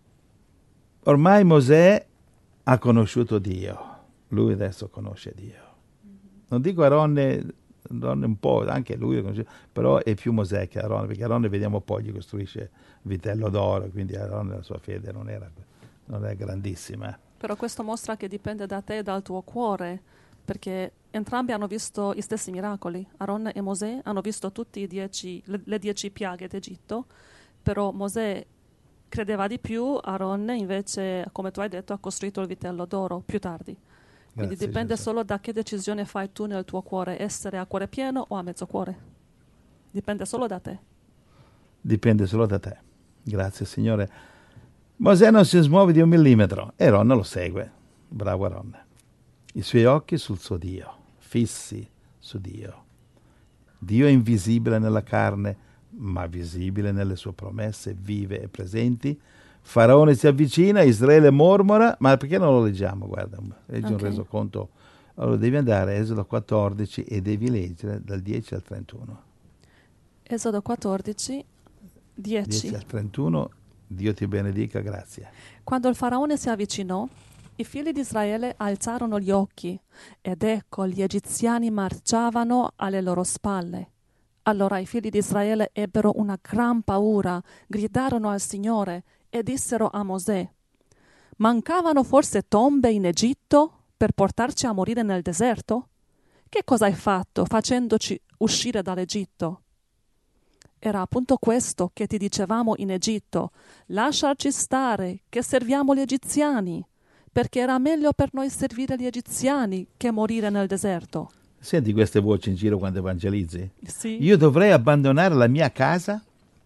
ormai Mosè ha conosciuto Dio, lui adesso conosce Dio. Non dico Aaron, Aaron un po', anche lui, però è più Mosè che Aaron, perché Aaron vediamo poi gli costruisce vitello d'oro, quindi Aaron la sua fede non era, non è grandissima. Però questo mostra che dipende da te e dal tuo cuore, perché entrambi hanno visto gli stessi miracoli. Aaron e Mosè hanno visto tutti i dieci, le, le dieci piaghe d'Egitto, però Mosè credeva di più, Aaron invece, come tu hai detto, ha costruito il vitello d'oro più tardi. Quindi Grazie, dipende Gesù. solo da che decisione fai tu nel tuo cuore, essere a cuore pieno o a mezzo cuore. Dipende solo da te. Dipende solo da te. Grazie, Signore. Mosè non si smuove di un millimetro e Aaron lo segue. Bravo Aaron. I suoi occhi sul suo Dio, fissi su Dio. Dio è invisibile nella carne, ma visibile nelle sue promesse, vive e presenti. Faraone si avvicina, Israele mormora, ma perché non lo leggiamo? Guarda, leggi Okay. un resoconto. Allora devi andare a Esodo quattordici e devi leggere dal dieci al trentuno. Esodo quattordici, dieci. dieci al trentuno, Dio ti benedica, grazie. Quando il faraone si avvicinò, i figli di Israele alzarono gli occhi, ed ecco gli egiziani marciavano alle loro spalle. Allora i figli di Israele ebbero una gran paura, gridarono al Signore e dissero a Mosè: mancavano forse tombe in Egitto per portarci a morire nel deserto? Che cosa hai fatto facendoci uscire dall'Egitto? Era appunto questo che ti dicevamo in Egitto: lasciarci stare, che serviamo gli egiziani, perché era meglio per noi servire gli egiziani che morire nel deserto. Senti queste voci in giro quando evangelizzi? Sì. Io dovrei abbandonare la mia casa,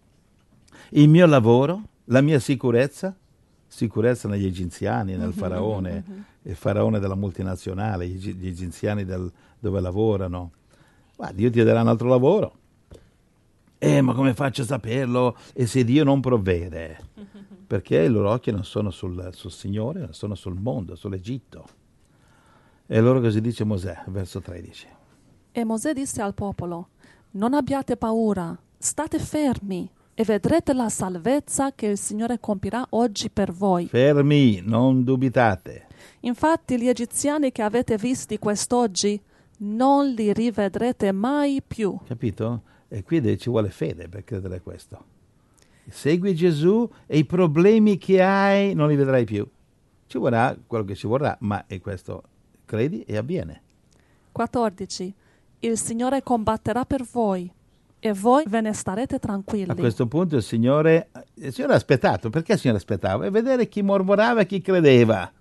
il mio lavoro, la mia sicurezza? Sicurezza negli egiziani, nel faraone, mhm. il faraone della multinazionale, gli, egi- gli egiziani del- dove lavorano. Ma Dio ti darà un altro lavoro. Eh, ma come faccio a saperlo? E se Dio non provvede? Perché i loro occhi non sono sul, sul Signore, non sono sul mondo, sull'Egitto. E allora cosa dice Mosè, verso tredici? E Mosè disse al popolo: non abbiate paura, state fermi e vedrete la salvezza che il Signore compirà oggi per voi. Fermi, non dubitate. Infatti gli egiziani che avete visti quest'oggi non li rivedrete mai più. Capito? E qui ci vuole fede per credere a questo. Segui Gesù e i problemi che hai non li vedrai più. Ci vorrà quello che ci vorrà, ma è questo, credi e avviene. quattordici. Il Signore combatterà per voi e voi ve ne starete tranquilli. A questo punto il Signore, il Signore ha aspettato. Perché il Signore aspettava? E vedere chi mormorava e chi credeva.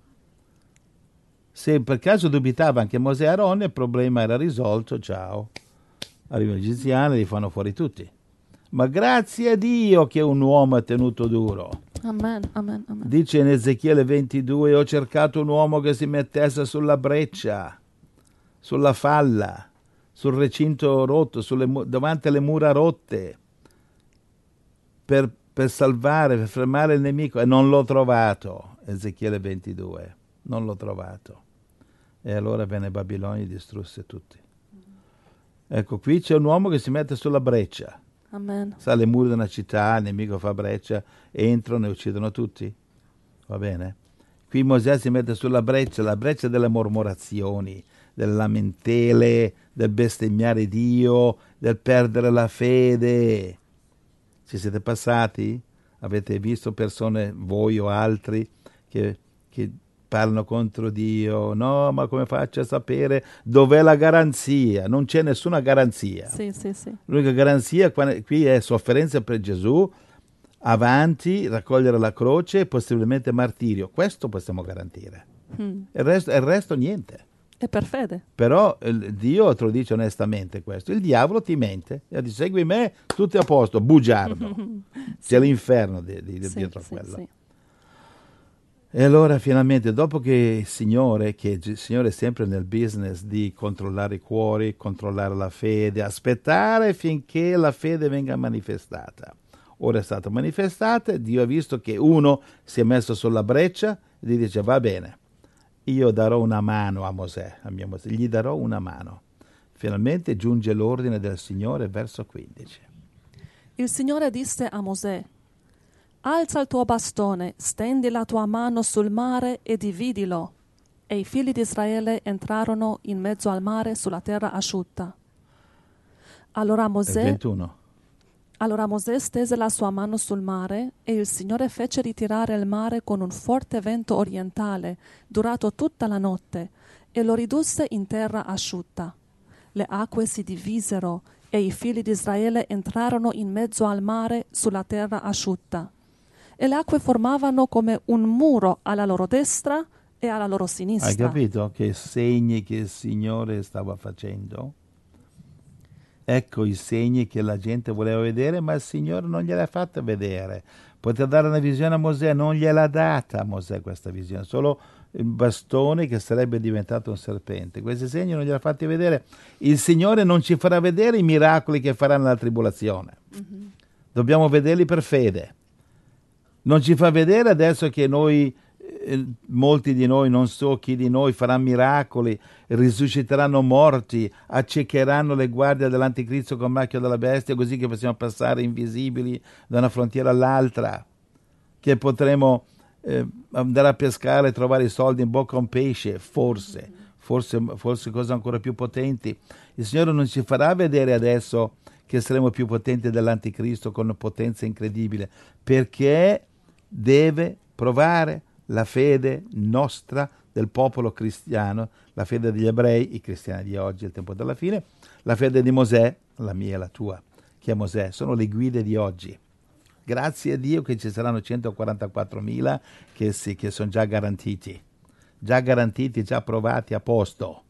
Se per caso dubitava anche Mosè e Aaron, il problema era risolto, ciao. Arrivano gli egiziani e li fanno fuori tutti. Ma grazie a Dio che un uomo è tenuto duro. Amen, amen, amen. Dice in Ezechiele ventidue: ho cercato un uomo che si mettesse sulla breccia, sulla falla, sul recinto rotto, sulle, davanti alle mura rotte. per, per salvare, per fermare il nemico, e non l'ho trovato. Ezechiele ventidue, non l'ho trovato. E allora venne Babilonia e distrusse tutti. Ecco, qui c'è un uomo che si mette sulla breccia. Amen. Sa le mura di una città, il nemico fa breccia, entrano e uccidono tutti. Va bene? Qui Mosè si mette sulla breccia, la breccia delle mormorazioni, delle lamentele, del bestemmiare Dio, del perdere la fede. Ci siete passati? Avete visto persone, voi o altri, che, che parlano contro Dio? No, ma come faccio a sapere dov'è la garanzia? Non c'è nessuna garanzia. Sì, sì, sì. L'unica garanzia qui è sofferenza per Gesù, avanti, raccogliere la croce e possibilmente martirio. Questo possiamo garantire. Mm. Il resto, il resto niente. E per fede. Però il Dio te lo dice onestamente questo. Il diavolo ti mente. E dice, segui me, tutto è a posto, bugiardo. C'è l'inferno di, di, Sì, dietro sì, quello. sì. E allora finalmente, dopo che il Signore, che il Signore è sempre nel business di controllare i cuori, controllare la fede, aspettare finché la fede venga manifestata. Ora è stata manifestata, Dio ha visto che uno si è messo sulla breccia e gli dice, va bene, io darò una mano a Mosè, a mio Mosè, gli darò una mano. Finalmente giunge l'ordine del Signore, verso quindici. Il Signore disse a Mosè: alza il tuo bastone, stendi la tua mano sul mare e dividilo. E i figli di Israele entrarono in mezzo al mare sulla terra asciutta. Allora Mosè, ventuno. allora Mosè stese la sua mano sul mare e il Signore fece ritirare il mare con un forte vento orientale, durato tutta la notte, e lo ridusse in terra asciutta. Le acque si divisero e i figli di Israele entrarono in mezzo al mare sulla terra asciutta. E le acque formavano come un muro alla loro destra e alla loro sinistra. Hai capito che segni che il Signore stava facendo? Ecco i segni che la gente voleva vedere, ma il Signore non gliel'ha fatta vedere. Poteva dare una visione a Mosè, non gliel'ha data a Mosè questa visione, solo il bastone che sarebbe diventato un serpente. Questi segni non gliel'ha fatti vedere. Il Signore non ci farà vedere i miracoli che farà nella tribolazione. Mm-hmm. Dobbiamo vederli per fede. Non ci fa vedere adesso che noi, eh, molti di noi, non so chi di noi, faranno miracoli, risusciteranno morti, accecheranno le guardie dell'anticristo con macchia della bestia, così che possiamo passare invisibili da una frontiera all'altra, che potremo eh, andare a pescare e trovare i soldi in bocca a un pesce, forse, forse, forse cose ancora più potenti. Il Signore non ci farà vedere adesso che saremo più potenti dell'anticristo con potenza incredibile, perché deve provare la fede nostra del popolo cristiano, la fede degli ebrei, i cristiani di oggi, il tempo della fine, la fede di Mosè, la mia e la tua, che è Mosè, sono le guide di oggi. Grazie a Dio che ci saranno centoquarantaquattromila che, sì, che sono già garantiti, già garantiti, già provati a posto.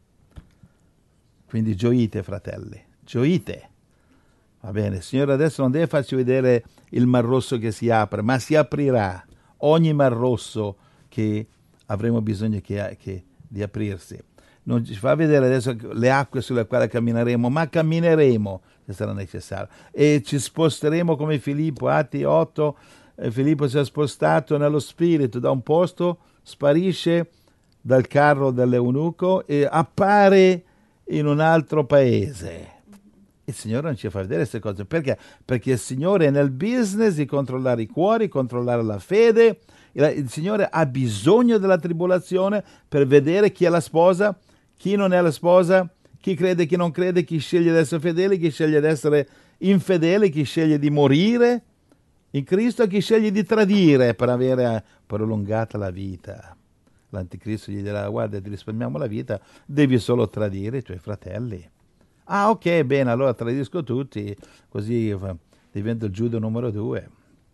Quindi gioite, fratelli, gioite. Va bene, il Signore adesso non deve farci vedere il Mar Rosso che si apre, ma si aprirà ogni Mar Rosso che avremo bisogno che, che, di aprirsi. Non ci fa vedere adesso le acque sulle quali cammineremo, ma cammineremo se sarà necessario. E ci sposteremo come Filippo, Atti otto, eh, Filippo si è spostato nello spirito da un posto, sparisce dal carro dell'eunuco e appare in un altro paese. Il Signore non ci fa vedere queste cose. Perché? Perché il Signore è nel business di controllare i cuori, controllare la fede. Il Signore ha bisogno della tribolazione per vedere chi è la sposa, chi non è la sposa, chi crede, chi non crede, chi sceglie di essere fedele, chi sceglie di essere infedele, chi sceglie di morire in Cristo, chi sceglie di tradire per avere prolungata la vita. L'anticristo gli dirà: guarda, ti risparmiamo la vita, devi solo tradire i tuoi fratelli. Ah, ok, bene, allora tradisco tutti, così divento il Giuda numero due.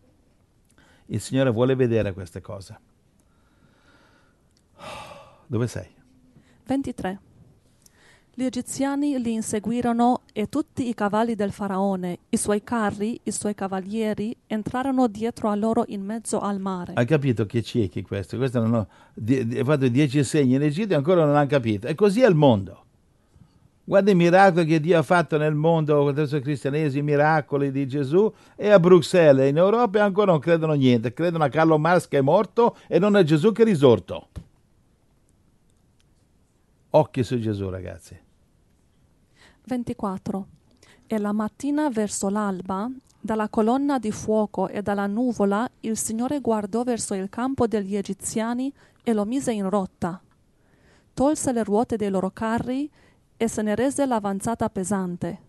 Il Signore vuole vedere queste cose. Dove sei? ventitré. Gli egiziani li inseguirono e tutti i cavalli del faraone, i suoi carri, i suoi cavalieri, entrarono dietro a loro in mezzo al mare. Hai capito che ciechi questo? Questo non ho, di, di, fatto dieci segni in Egitto e ancora non hanno capito. E così è il mondo. Guarda i miracoli che Dio ha fatto nel mondo attraverso il cristianesimo, i miracoli di Gesù, e a Bruxelles, in Europa ancora non credono niente, credono a Carlo Marx che è morto e non a Gesù che è risorto. Occhi su Gesù, ragazzi. ventiquattro. E la mattina verso l'alba, dalla colonna di fuoco e dalla nuvola, il Signore guardò verso il campo degli Egiziani e lo mise in rotta. Tolse le ruote dei loro carri e se ne rese l'avanzata pesante.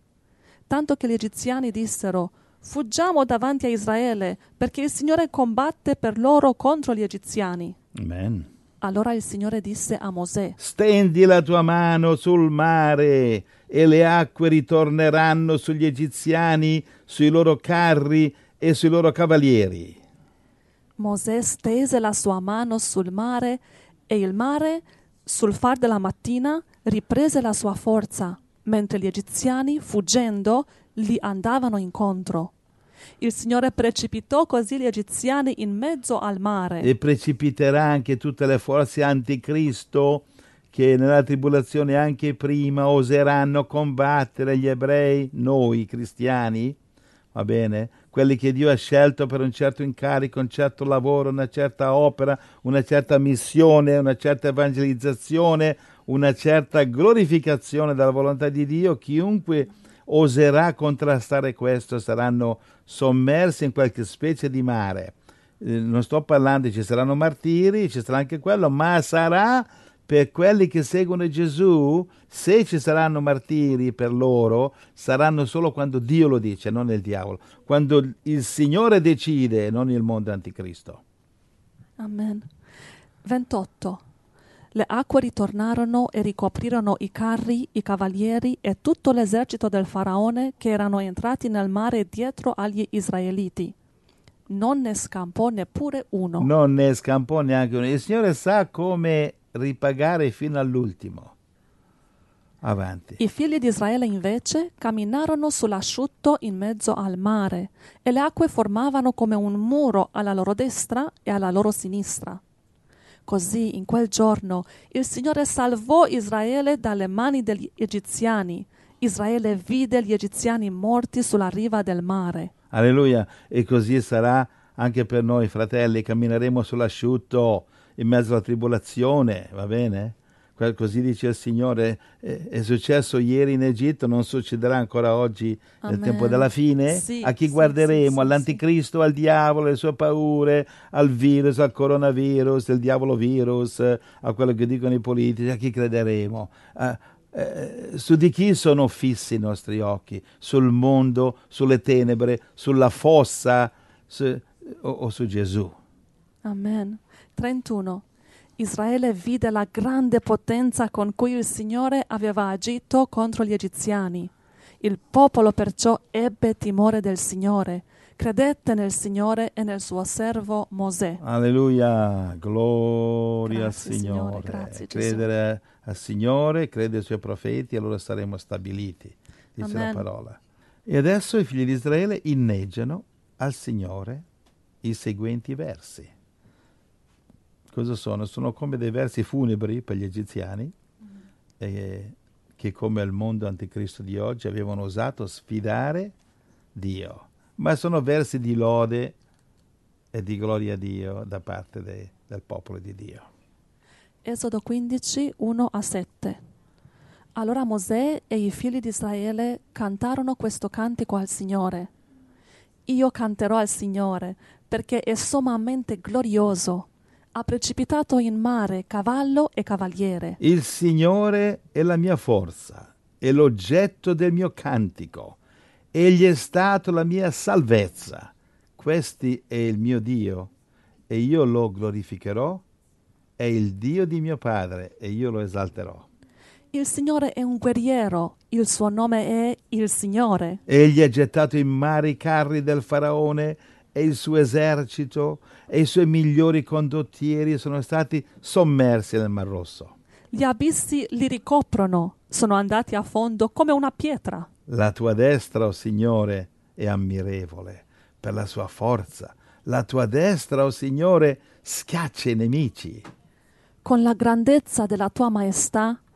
Tanto che gli egiziani dissero: fuggiamo davanti a Israele, perché il Signore combatte per loro contro gli egiziani. Amen. Allora il Signore disse a Mosè: Stendi la tua mano sul mare e le acque ritorneranno sugli egiziani, sui loro carri e sui loro cavalieri. Mosè stese la sua mano sul mare e il mare, sul far della mattina, riprese la sua forza, mentre gli egiziani, fuggendo, gli andavano incontro. Il Signore precipitò così gli egiziani in mezzo al mare. E precipiterà anche tutte le forze anticristo che nella tribolazione anche prima oseranno combattere gli ebrei, noi cristiani, va bene? Quelli che Dio ha scelto per un certo incarico, un certo lavoro, una certa opera, una certa missione, una certa evangelizzazione, una certa glorificazione della volontà di Dio. Chiunque oserà contrastare questo saranno sommersi in qualche specie di mare. Eh, non sto parlando, ci saranno martiri, ci sarà anche quello, ma sarà per quelli che seguono Gesù. Se ci saranno martiri per loro, saranno solo quando Dio lo dice, non il diavolo. Quando il Signore decide, non il mondo anticristo. Amen. ventotto. Le acque ritornarono e ricoprirono i carri, i cavalieri e tutto l'esercito del faraone che erano entrati nel mare dietro agli israeliti. Non ne scampò neppure uno. Non ne scampò neanche uno. Il Signore sa come ripagare fino all'ultimo. Avanti. I figli di Israele invece camminarono sull'asciutto in mezzo al mare e le acque formavano come un muro alla loro destra e alla loro sinistra. Così in quel giorno il Signore salvò Israele dalle mani degli egiziani. Israele vide gli egiziani morti sulla riva del mare. Alleluia. E così sarà anche per noi, fratelli. Cammineremo sull'asciutto in mezzo alla tribolazione, va bene? Così dice il Signore. È successo ieri in Egitto, non succederà ancora oggi. Amen. Nel tempo della fine. Sì, a chi sì, guarderemo? sì, All'anticristo, sì. Al diavolo, alle sue paure, al virus, al coronavirus, al diavolo virus, a quello che dicono i politici. A chi crederemo? Uh, eh, su di chi sono fissi i nostri occhi? Sul mondo, sulle tenebre, sulla fossa su, o, o su Gesù? Amen. trentuno. Israele vide la grande potenza con cui il Signore aveva agito contro gli egiziani. Il popolo perciò ebbe timore del Signore, credette nel Signore e nel suo servo Mosè. Alleluia, gloria Grazie, al Signore. Signore, grazie, Credere Gesù. Al Signore, credere ai Suoi profeti, allora saremo stabiliti, dice Amen. la parola. E adesso i figli di Israele inneggiano al Signore i seguenti versi. Cosa sono? Sono come dei versi funebri per gli egiziani, mm. eh, che come il mondo anticristo di oggi avevano osato sfidare Dio. Ma sono versi di lode e di gloria a Dio da parte de, del popolo di Dio. Esodo quindici, uno a sette. Allora Mosè e i figli di Israele cantarono questo cantico al Signore. Io canterò al Signore, perché è sommamente glorioso. Ha precipitato in mare cavallo e cavaliere. Il Signore è la mia forza, è l'oggetto del mio cantico. Egli è stato la mia salvezza. Questi è il mio Dio, e io lo glorificherò. È il Dio di mio padre, e io lo esalterò. Il Signore è un guerriero, il suo nome è il Signore. Egli ha gettato in mare i carri del faraone e il suo esercito, e i suoi migliori condottieri sono stati sommersi nel Mar Rosso. Gli abissi li ricoprono, sono andati a fondo come una pietra. La tua destra, o oh Signore, è ammirevole per la sua forza. La tua destra, o oh Signore, schiaccia i nemici. Con la grandezza della tua maestà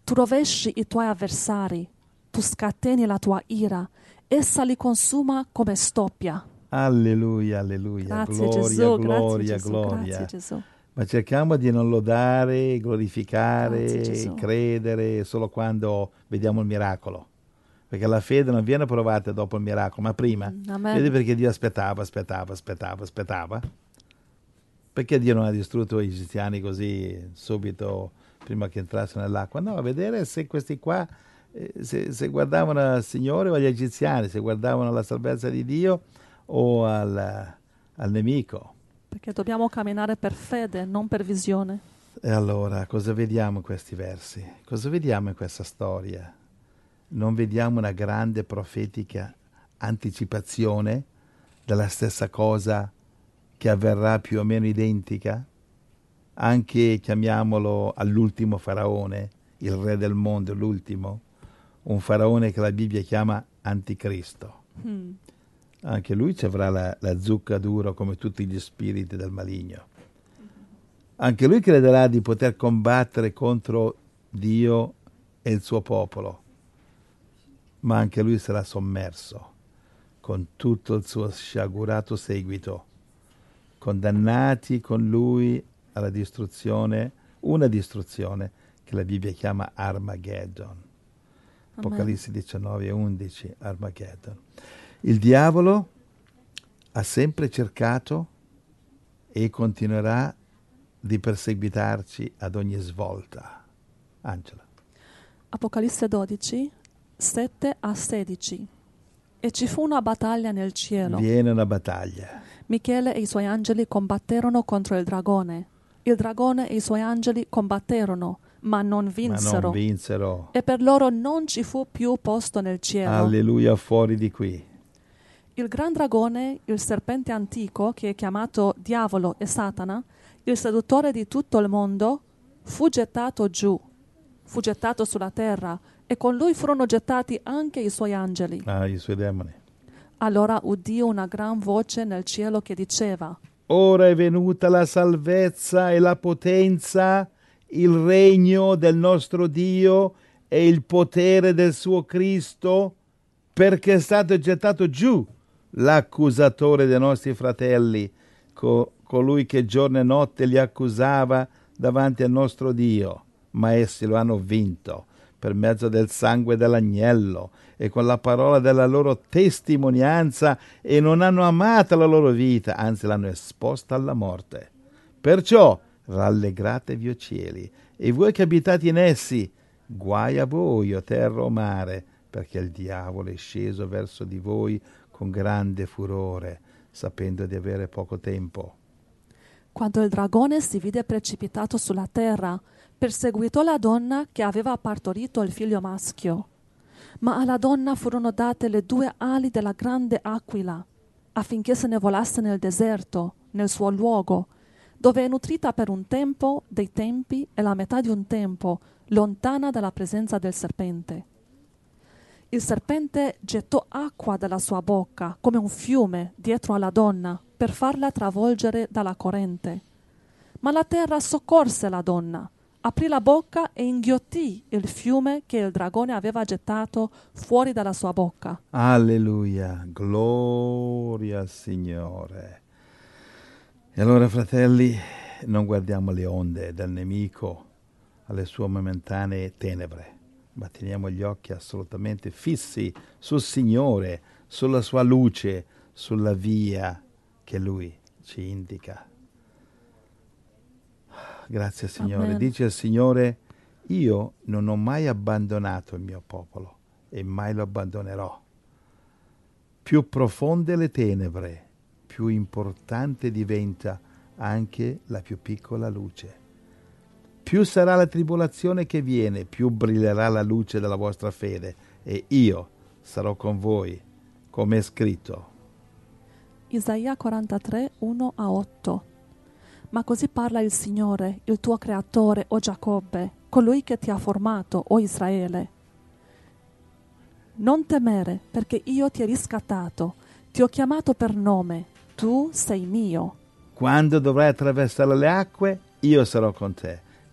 Tu rovesci i tuoi avversari, tu scateni la tua ira, essa li consuma come stoppia. Alleluia, alleluia, Grazie gloria, Gesù, gloria, grazie Gesù, gloria. grazie Gesù. Ma cerchiamo di non lodare, Grazie, glorificare, Gesù. credere solo quando vediamo il miracolo. Perché la fede non viene provata dopo il miracolo, ma prima. Mm, amen. Vedi perché Dio aspettava, aspettava, aspettava, aspettava? Perché Dio non ha distrutto gli egiziani così subito prima che entrassero nell'acqua? No, a vedere se questi qua, eh, se, se guardavano al Signore o agli egiziani, se guardavano alla salvezza di Dio o al, al nemico. Perché dobbiamo camminare per fede, non per visione. E allora, cosa vediamo in questi versi? Cosa vediamo in questa storia? Non vediamo una grande profetica anticipazione della stessa cosa che avverrà più o meno identica? Anche, chiamiamolo, all'ultimo faraone, il re del mondo, l'ultimo, un faraone che la Bibbia chiama Anticristo. Mm. Anche lui ci avrà la, la zucca dura come tutti gli spiriti del maligno. Anche lui crederà di poter combattere contro Dio e il suo popolo, ma anche lui sarà sommerso con tutto il suo sciagurato seguito, condannati con lui alla distruzione, una distruzione che la Bibbia chiama Armageddon. Apocalisse diciannove e undici, Armageddon. Il diavolo ha sempre cercato e continuerà di perseguitarci ad ogni svolta. Angela. Apocalisse dodici, sette a sedici. E ci fu una battaglia nel cielo. Viene una battaglia. Michele e i suoi angeli combatterono contro il dragone. Il dragone e i suoi angeli combatterono, ma non vinsero. Ma non vinsero. E per loro non ci fu più posto nel cielo. Alleluia, fuori di qui. Il gran dragone, il serpente antico, che è chiamato Diavolo e Satana, il seduttore di tutto il mondo, fu gettato giù, fu gettato sulla terra, e con lui furono gettati anche i suoi angeli. Ah, i suoi demoni. Allora udì una gran voce nel cielo che diceva: Ora è venuta la salvezza e la potenza, il regno del nostro Dio e il potere del suo Cristo, perché è stato gettato giù l'accusatore dei nostri fratelli, co- colui che giorno e notte li accusava davanti al nostro Dio, ma essi lo hanno vinto per mezzo del sangue dell'agnello e con la parola della loro testimonianza, e non hanno amato la loro vita, anzi l'hanno esposta alla morte. Perciò rallegratevi, o cieli, e voi che abitate in essi, guai a voi, o terra o mare, perché il diavolo è sceso verso di voi con grande furore, sapendo di avere poco tempo. Quando il dragone si vide precipitato sulla terra, perseguitò la donna che aveva partorito il figlio maschio. Ma alla donna furono date le due ali della grande aquila, affinché se ne volasse nel deserto, nel suo luogo, dove è nutrita per un tempo dei tempi e la metà di un tempo, lontana dalla presenza del serpente. Il serpente gettò acqua dalla sua bocca come un fiume dietro alla donna per farla travolgere dalla corrente. Ma la terra soccorse la donna, aprì la bocca e inghiottì il fiume che il dragone aveva gettato fuori dalla sua bocca. Alleluia, gloria al Signore. E allora, fratelli, non guardiamo le onde del nemico, alle sue momentanee tenebre, ma teniamo gli occhi assolutamente fissi sul Signore, sulla sua luce, sulla via che Lui ci indica. Grazie Signore. Amen. Dice il Signore: io non ho mai abbandonato il mio popolo e mai lo abbandonerò. Più profonde le tenebre, più importante diventa anche la più piccola luce. Più sarà la tribolazione che viene, più brillerà la luce della vostra fede, e io sarò con voi, come è scritto. Isaia quarantatré, uno a otto. Ma così parla il Signore, il tuo creatore, o Giacobbe, colui che ti ha formato, o Israele. Non temere, perché io ti ho riscattato, ti ho chiamato per nome, tu sei mio. Quando dovrai attraversare le acque, io sarò con te.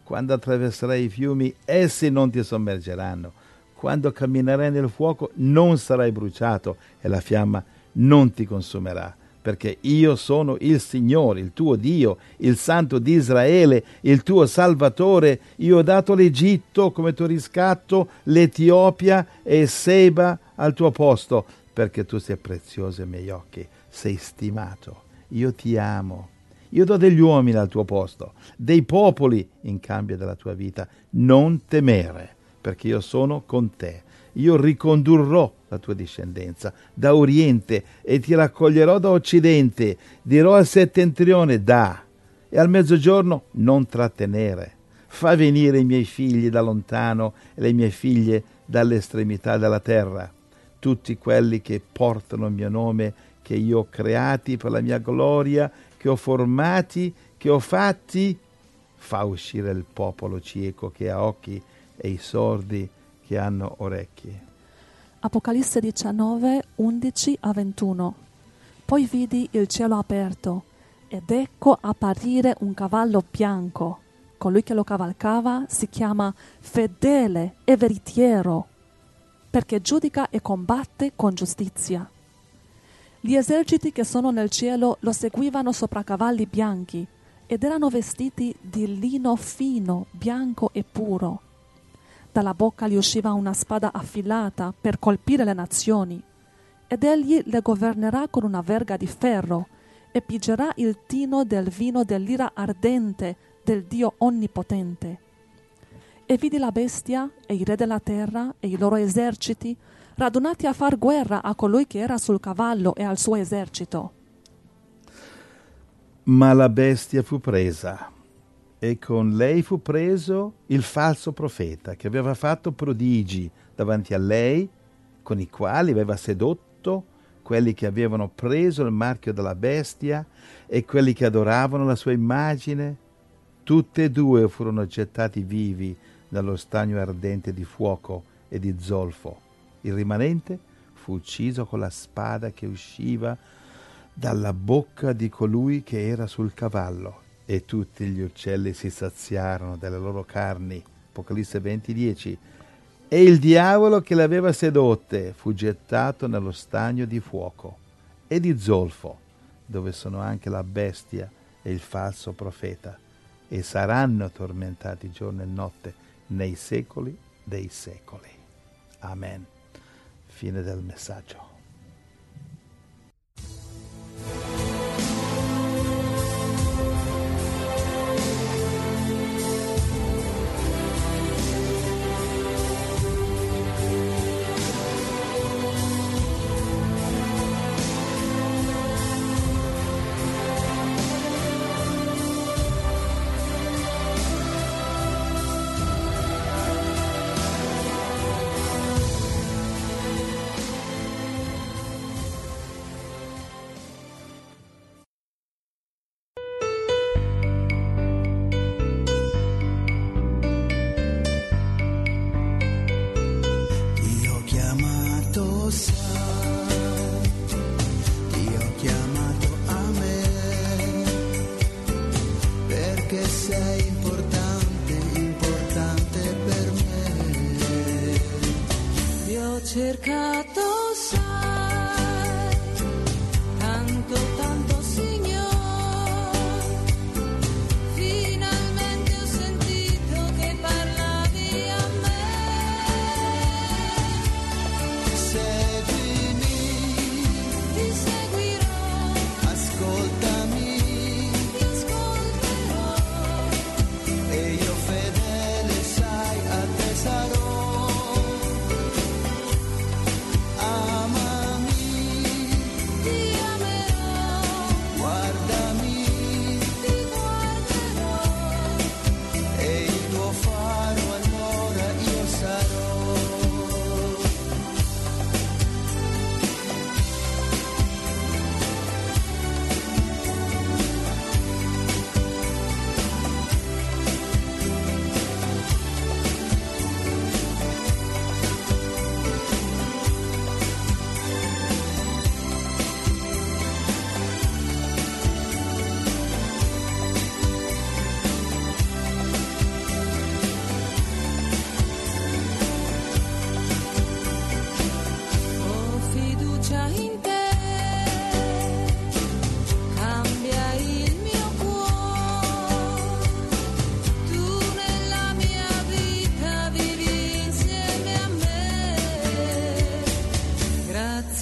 Quando attraverserai i fiumi, essi non ti sommergeranno. Quando camminerai nel fuoco, non sarai bruciato e la fiamma non ti consumerà. Perché io sono il Signore, il tuo Dio, il Santo di Israele, il tuo Salvatore. Io ho dato l'Egitto come tuo riscatto, l'Etiopia e Seba al tuo posto, perché tu sei prezioso ai miei occhi, sei stimato. Io ti amo. Io do degli uomini al tuo posto, dei popoli in cambio della tua vita. Non temere, perché io sono con te. Io ricondurrò la tua discendenza da oriente e ti raccoglierò da occidente. Dirò al settentrione da e al mezzogiorno non trattenere. Fa venire i miei figli da lontano e le mie figlie dall'estremità della terra. Tutti quelli che portano il mio nome, che io ho creati per la mia gloria, che ho formati, che ho fatti, fa uscire il popolo cieco che ha occhi e i sordi che hanno orecchie. Apocalisse diciannove, undici a ventuno. Poi vidi il cielo aperto, ed ecco apparire un cavallo bianco. Colui che lo cavalcava si chiama Fedele e Veritiero, perché giudica e combatte con giustizia. Gli eserciti che sono nel cielo lo seguivano sopra cavalli bianchi, ed erano vestiti di lino fino, bianco e puro. Dalla bocca gli usciva una spada affilata per colpire le nazioni, ed egli le governerà con una verga di ferro, e pigerà il tino del vino dell'ira ardente del Dio onnipotente. E vidi la bestia e i re della terra e i loro eserciti radunati a far guerra a colui che era sul cavallo e al suo esercito. Ma la bestia fu presa, e con lei fu preso il falso profeta, che aveva fatto prodigi davanti a lei, con i quali aveva sedotto quelli che avevano preso il marchio della bestia e quelli che adoravano la sua immagine. Tutte e due furono gettati vivi dallo stagno ardente di fuoco e di zolfo. Il rimanente fu ucciso con la spada che usciva dalla bocca di colui che era sul cavallo, e tutti gli uccelli si saziarono delle loro carni. Apocalisse venti, dieci. E il diavolo che le aveva sedotte fu gettato nello stagno di fuoco e di zolfo, dove sono anche la bestia e il falso profeta, e saranno tormentati giorno e notte nei secoli dei secoli. Amen. Fine del messaggio. Cercato sai, tanto tanto Signore, finalmente ho sentito che parlavi a me. Seguimi, ti seguirò, ascoltami, ti ascolterò, e io fedele sai a te sarò. Amami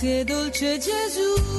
Grazie dolce Gesù.